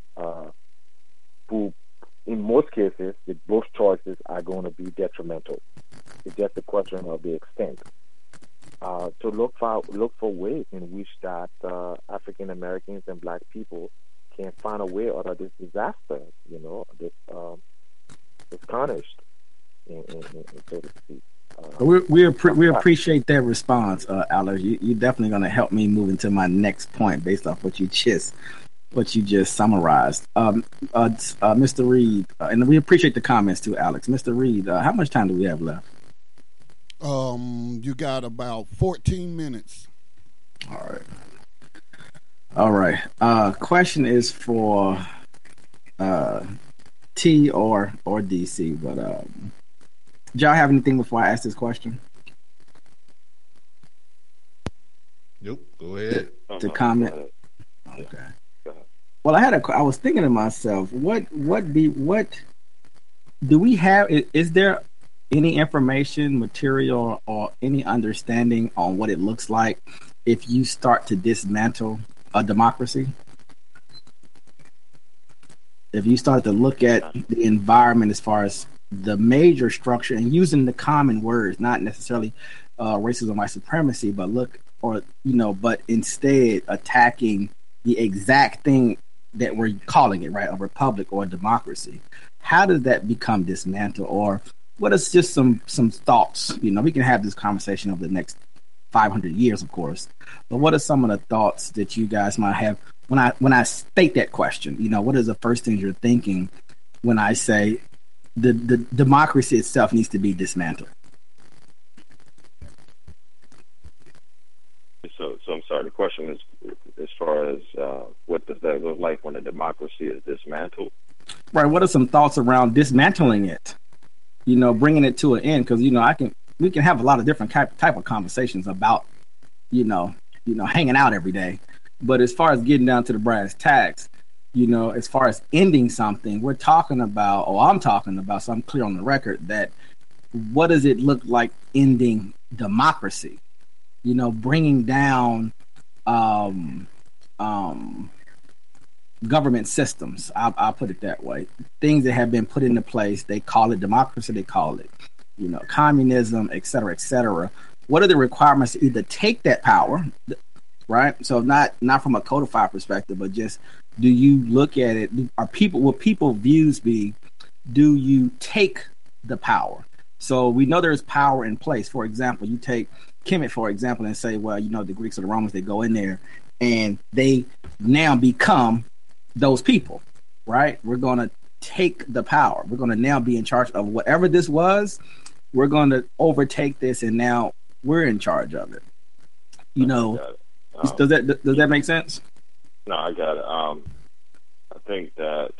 in most cases, both choices are going to be detrimental. It's just a question of the extent. To look for ways in which that African Americans and black people can find a way out of this disaster, this carnage, so to speak. We appreciate that response, Alex. You're definitely going to help me move into my next point based off what you just summarized. Mr. Reed, and we appreciate the comments too, Alex. Mr. Reed, how much time do we have left? You got about 14 minutes. All right. Question is for T or DC, but do y'all have anything before I ask this question? Nope. Go ahead. To comment. Okay. Well, I was thinking to myself, what do we have? Is there any information, material, or any understanding on what it looks like if you start to dismantle a democracy? If you start to look at the environment as far as the major structure and using the common words, not necessarily racism, white supremacy, but instead attacking the exact thing that we're calling it, right? A republic or a democracy. How does that become dismantled? Or what is just some thoughts? We can have this conversation over the next 500 years, of course. But what are some of the thoughts that you guys might have when I state that question? What is the first thing you're thinking when I say the democracy itself needs to be dismantled? So I'm sorry. The question is as far as what does that look like when a democracy is dismantled? Right. What are some thoughts around dismantling it? Bringing it to an end, because we can have a lot of different type of conversations about hanging out every day, but as far as getting down to the brass tacks, as far as ending something, I'm talking about, so I'm clear on the record that what does it look like ending democracy? Bringing down government systems. I'll put it that way. Things that have been put into place, they call it democracy, they call it, communism, et cetera, et cetera. What are the requirements to either take that power, right? So not from a codified perspective, but just, do you look at it? Will people views be, do you take the power? So we know there's power in place. For example, you take Kemet, for example, and say, well, the Greeks or the Romans, they go in there and they now become those people, right? We're going to take the power. We're going to now be in charge of whatever this was. We're going to overtake this, and now we're in charge of it. Does that make sense? No, I got it. I think that,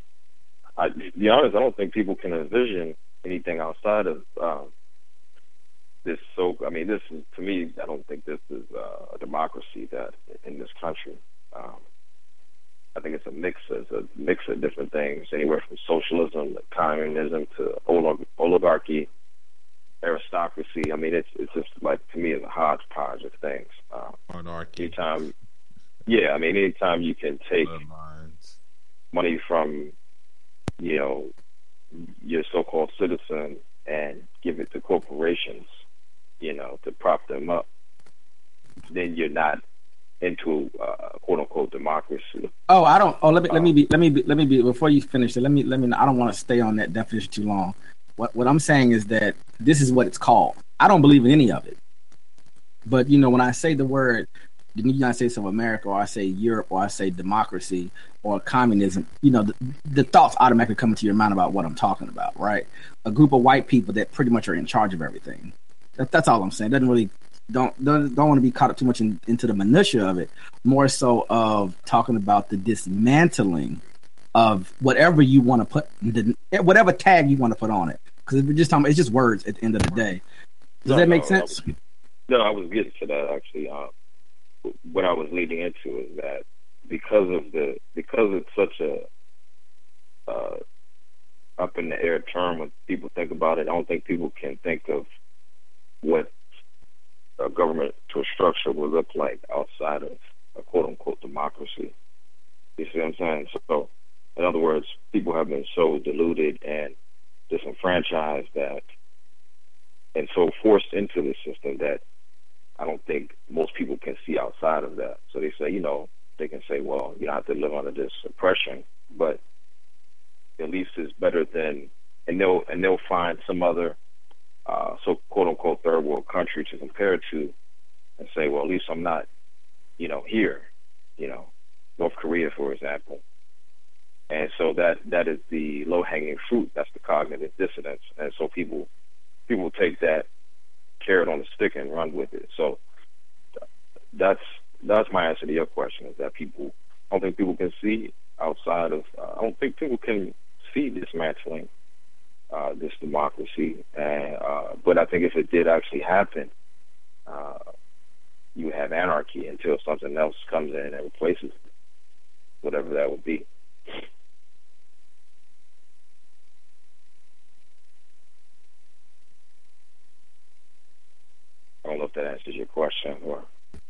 to be honest, I don't think people can envision anything outside of this is, to me, I don't think this is a democracy that in this country. I think it's a mix of different things, anywhere from socialism to communism to oligarchy, aristocracy. I mean, it's just like, to me, it's a hodgepodge of things. Anarchy. Anytime you can take money from, your so-called citizen and give it to corporations, to prop them up, then you're not into quote unquote democracy. Oh, I don't. Oh, let me be before you finish it. Let me. I don't want to stay on that definition too long. What I'm saying is that this is what it's called. I don't believe in any of it. But when I say the word the United States of America, or I say Europe, or I say democracy or communism, the thoughts automatically come into your mind about what I'm talking about, right? A group of white people that pretty much are in charge of everything. That's all I'm saying. Doesn't really don't want to be caught up too much into the minutia of it. More so of talking about the dismantling of whatever you want to put, whatever tag you want to put on it. Because we're just talking, it's just words at the end of the day. Does that make sense? I was getting to that actually. What I was leading into is that because it's such a up in the air term when people think about it, I don't think people can think of what a governmental structure would look like outside of a quote unquote democracy. You see what I'm saying? So, in other words, people have been so deluded and disenfranchised and so forced into the system that I don't think most people can see outside of that. So they say, they can say, well, you don't have to live under this oppression, but at least it's better than, and they'll find some other so quote unquote third world country to compare it to and say, well, at least I'm not, here, North Korea, for example. And so that is the low hanging fruit. That's the cognitive dissonance. And so people take that carrot on the stick and run with it. So that's my answer to your question, is that I don't think people can see outside of, I don't think people can see dismantling this democracy. But I think if it did actually happen, you have anarchy until something else comes in and replaces it, whatever that would be. I don't know if that answers your question. Or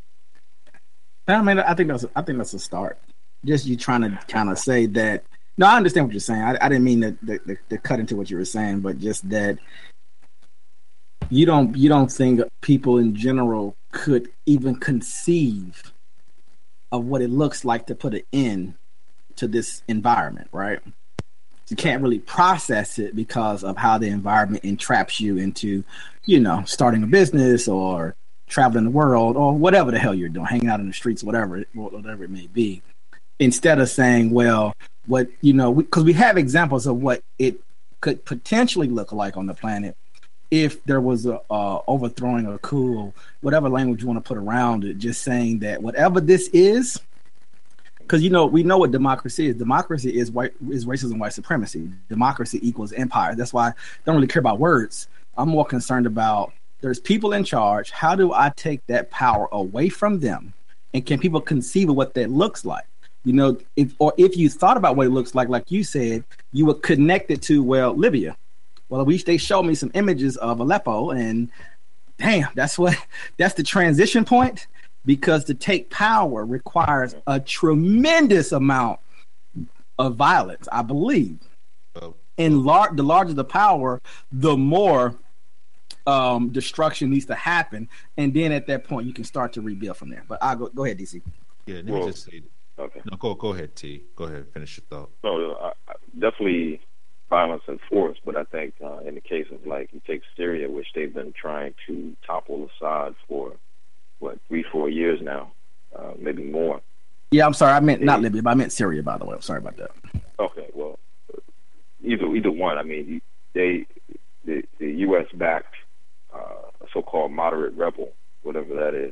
I think that's a start. Just you trying to kind of say that. No, I understand what you're saying. I didn't mean to cut into what you were saying, but just that you don't think people in general could even conceive of what it looks like to put an end to this environment, right? You can't really process it because of how the environment entraps you into, starting a business or traveling the world or whatever the hell you're doing, hanging out in the streets, whatever it may be. Instead of saying, well, what, because we have examples of what it could potentially look like on the planet if there was a overthrowing a coup, or whatever language you want to put around it, just saying that whatever this is, because we know what democracy is. Democracy is racism, white supremacy. Democracy equals empire. That's why I don't really care about words. I'm more concerned about there's people in charge. How do I take that power away from them? And can people conceive of what that looks like? If you thought about what it looks like you said, you would connect it to, Libya. Well, they showed me some images of Aleppo, and damn, that's the transition point. Because to take power requires a tremendous amount of violence, I believe. And the larger the power, the more destruction needs to happen. And then at that point, you can start to rebuild from there. But I'll go ahead, DC. Yeah, let me just say that. Okay. No, go ahead, T. Go ahead, finish your thought. No, definitely violence and force. But I think in the case of, you take Syria, which they've been trying to topple Assad for 3-4 years now, maybe more. Yeah, I'm sorry. I meant not Libya, but I meant Syria, by the way. I'm sorry about that. Okay, well, either one. I mean, the U.S. backed a so-called moderate rebel, whatever that is,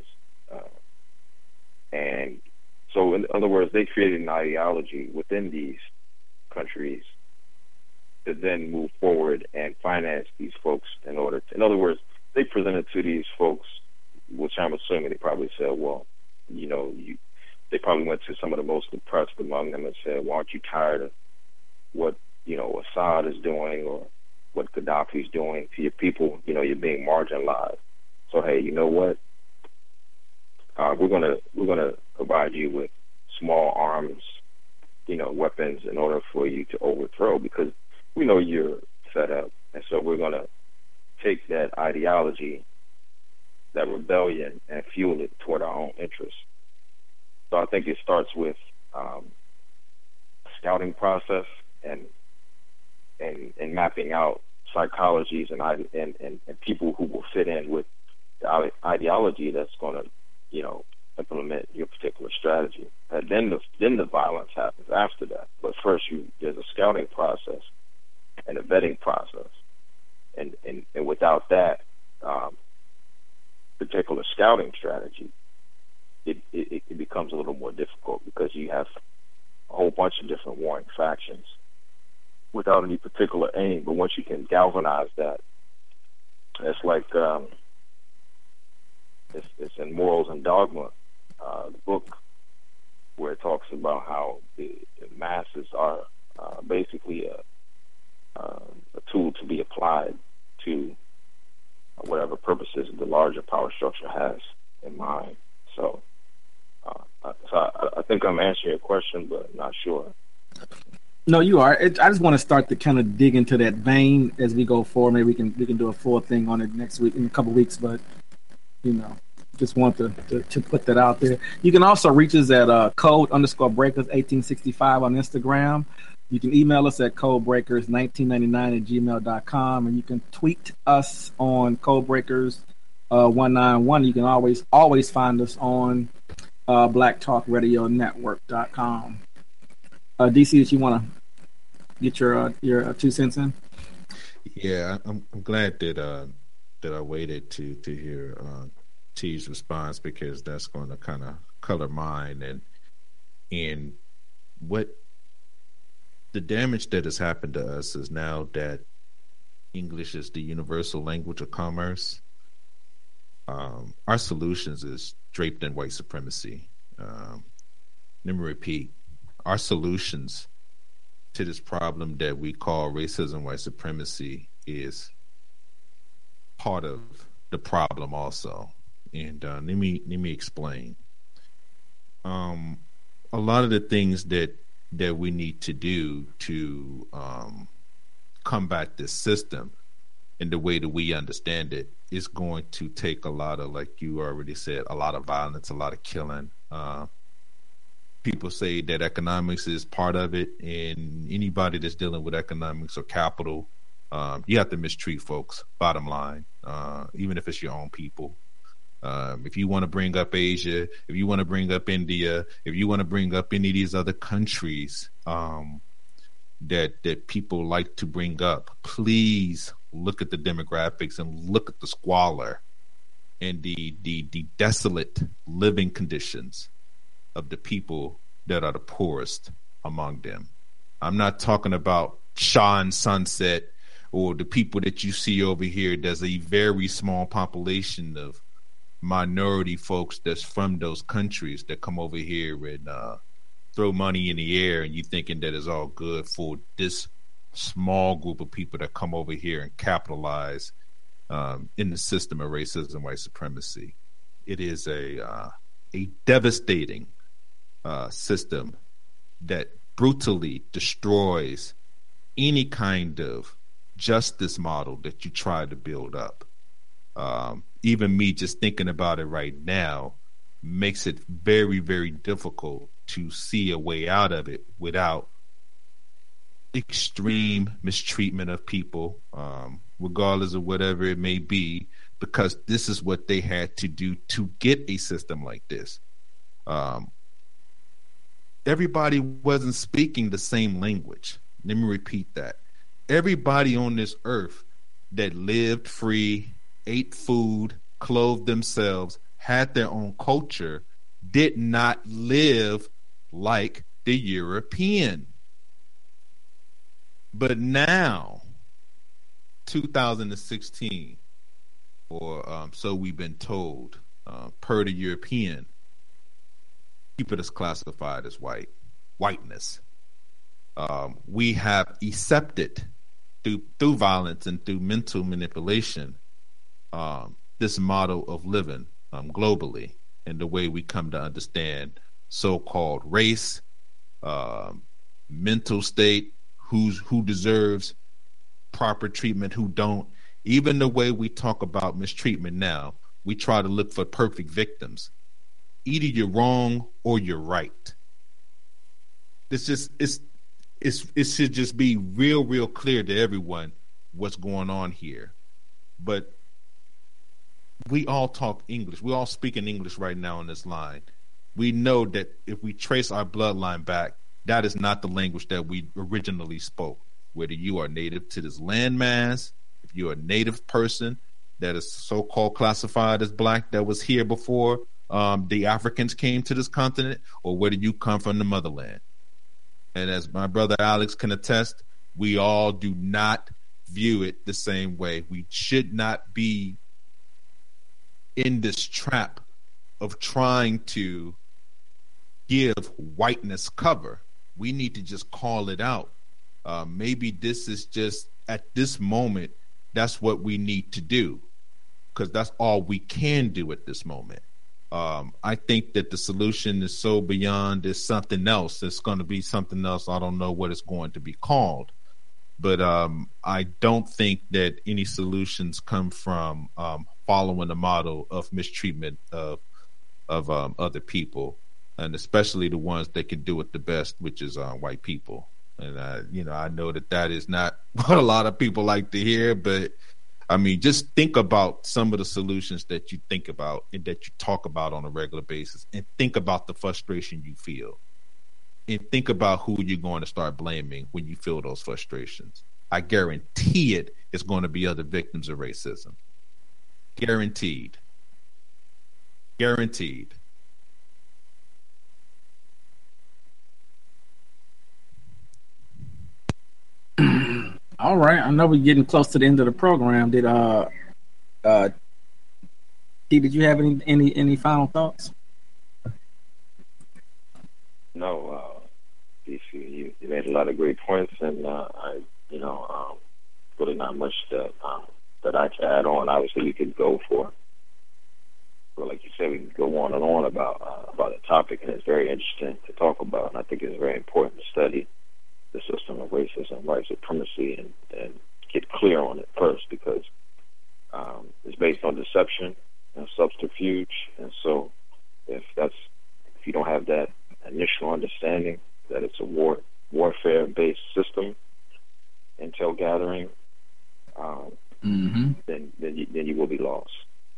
and so in other words, they created an ideology within these countries to then move forward and finance these folks in other words, they presented to these folks, which I'm assuming they probably said, well, they probably went to some of the most depressed among them and said, well, aren't you tired of what, Assad is doing or what Gaddafi's doing to your people? You're being marginalized. So, hey, you know what? We're gonna provide you with small arms, weapons in order for you to overthrow, because we know you're fed up, and so we're gonna take that ideology, that rebellion, and fuel it toward our own interests. So I think it starts with a scouting process and mapping out psychologies and people who will fit in with the ideology that's going to, implement your particular strategy. And then the violence happens after that. But first, there's a scouting process and a vetting process, and without that particular scouting strategy, it becomes a little more difficult, because you have a whole bunch of different warring factions without any particular aim. But once you can galvanize that, it's like it's in Morals and Dogma, the book, where it talks about how the masses are basically a tool to be applied to whatever purposes the larger power structure has in mind. So I think I'm answering your question, but I'm not sure. No, you are. I just want to start to kind of dig into that vein as we go forward. Maybe we can do a full thing on it next week, in a couple of weeks. But just want to put that out there. You can also reach us at code_breakers1865 on Instagram. You can email us at codebreakers1999@gmail.com, and you can tweet us on codebreakers191. You can always find us on blacktalkradionetwork.com. DC, did you want to get your 2 cents in? Yeah, I'm glad that I waited to hear T's response, because that's going to kind of color mine and what the damage that has happened to us is now that English is the universal language of commerce. Our solutions is draped in white supremacy. Let me repeat. Our solutions to this problem that we call racism, white supremacy, is part of the problem also. And let me explain. A lot of the things that we need to do to combat this system in the way that we understand it is going to take a lot of, like you already said, a lot of violence, a lot of killing. People say that economics is part of it, and anybody that's dealing with economics or capital, you have to mistreat folks, bottom line, even if it's your own people. If you want to bring up Asia, if you want to bring up India, if you want to bring up any of these other countries that people like to bring up, please look at the demographics and look at the squalor and the desolate living conditions of the people that are the poorest among them. I'm not talking about Shah and Sunset or the people that you see over here. There's a very small population of minority folks that's from those countries that come over here and throw money in the air, and you thinking that it's all good for this small group of people that come over here and capitalize in the system of racism, white supremacy. It is a devastating system that brutally destroys any kind of justice model that you try to build up. Even me just thinking about it right now makes it very, very difficult to see a way out of it without extreme mistreatment of people, regardless of whatever it may be, because this is what they had to do to get a system like this. Everybody wasn't speaking the same language. Let me repeat that. Everybody on this earth that lived free, ate food, clothed themselves, had their own culture, did not live like the European. But now, 2016, or so we've been told, per the European, keep it as classified as whiteness. We have accepted through violence and through mental manipulation this model of living globally, and the way we come to understand so-called race, mental state, who deserves proper treatment, who don't. Even the way we talk about mistreatment now, we try to look for perfect victims. Either you're wrong or you're right. It should just be real clear to everyone what's going on here. But we all talk English. We all speak in English right now on this line. We know that if we trace our bloodline back, that is not the language that we originally spoke. Whether you are native to this landmass, if you're a native person that is so-called classified as black that was here before the Africans came to this continent, or whether you come from the motherland. And as my brother Alex can attest, we all do not view it the same way. We should not be in this trap of trying to give whiteness cover. We need to just call it out. Maybe this is just, at this moment, that's what we need to do, because that's all we can do at this moment. I think that the solution is so beyond, there's something else. It's going to be something else. I don't know what it's going to be called. But I don't think that any solutions come from following the model of mistreatment of other people, and especially the ones that can do it the best, which is white people. And I know that is not what a lot of people like to hear, but I mean, just think about some of the solutions that you think about and that you talk about on a regular basis, and think about the frustration you feel, and think about who you're going to start blaming when you feel those frustrations. I guarantee it's going to be other victims of racism. Guaranteed. All right, I know we're getting close to the end of the program. Did you have any final thoughts? No, DC, you made a lot of great points, and really not much that I can add on. Obviously, we could go for, but like you said, we could go on and on about the topic, and it's very interesting to talk about. And I think it's very important to study the system of racism, white supremacy, and get clear on it first, because it's based on deception and subterfuge. And so, if you don't have that initial understanding that it's a warfare-based system, intel gathering, then you will be lost.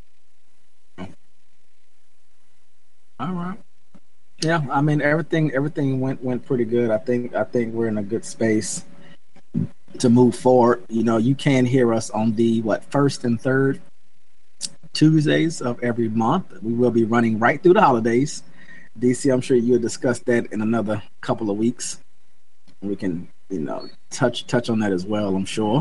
All right. Yeah, I mean everything went pretty good. I think we're in a good space to move forward. You can hear us on the first and third Tuesdays of every month. We will be running right through the holidays. DC, I'm sure you'll discuss that in another couple of weeks. We can, touch on that as well, I'm sure.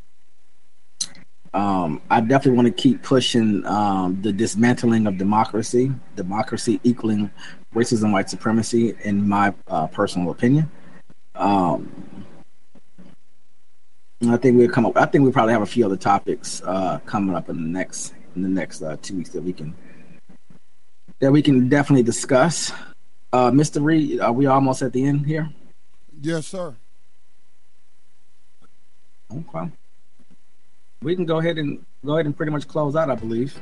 I definitely want to keep pushing the dismantling of democracy equaling racism, white supremacy, in my personal opinion. And I think we'll probably have a few other topics coming up in the next 2 weeks that we can definitely discuss. Mr. Reed, are we almost at the end here? Yes, sir. Okay. We can go ahead and pretty much close out, I believe.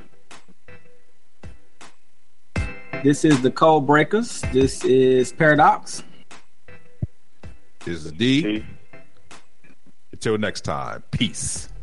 This is the Code Breakers. This is Paradox. This is the D. Until next time, peace.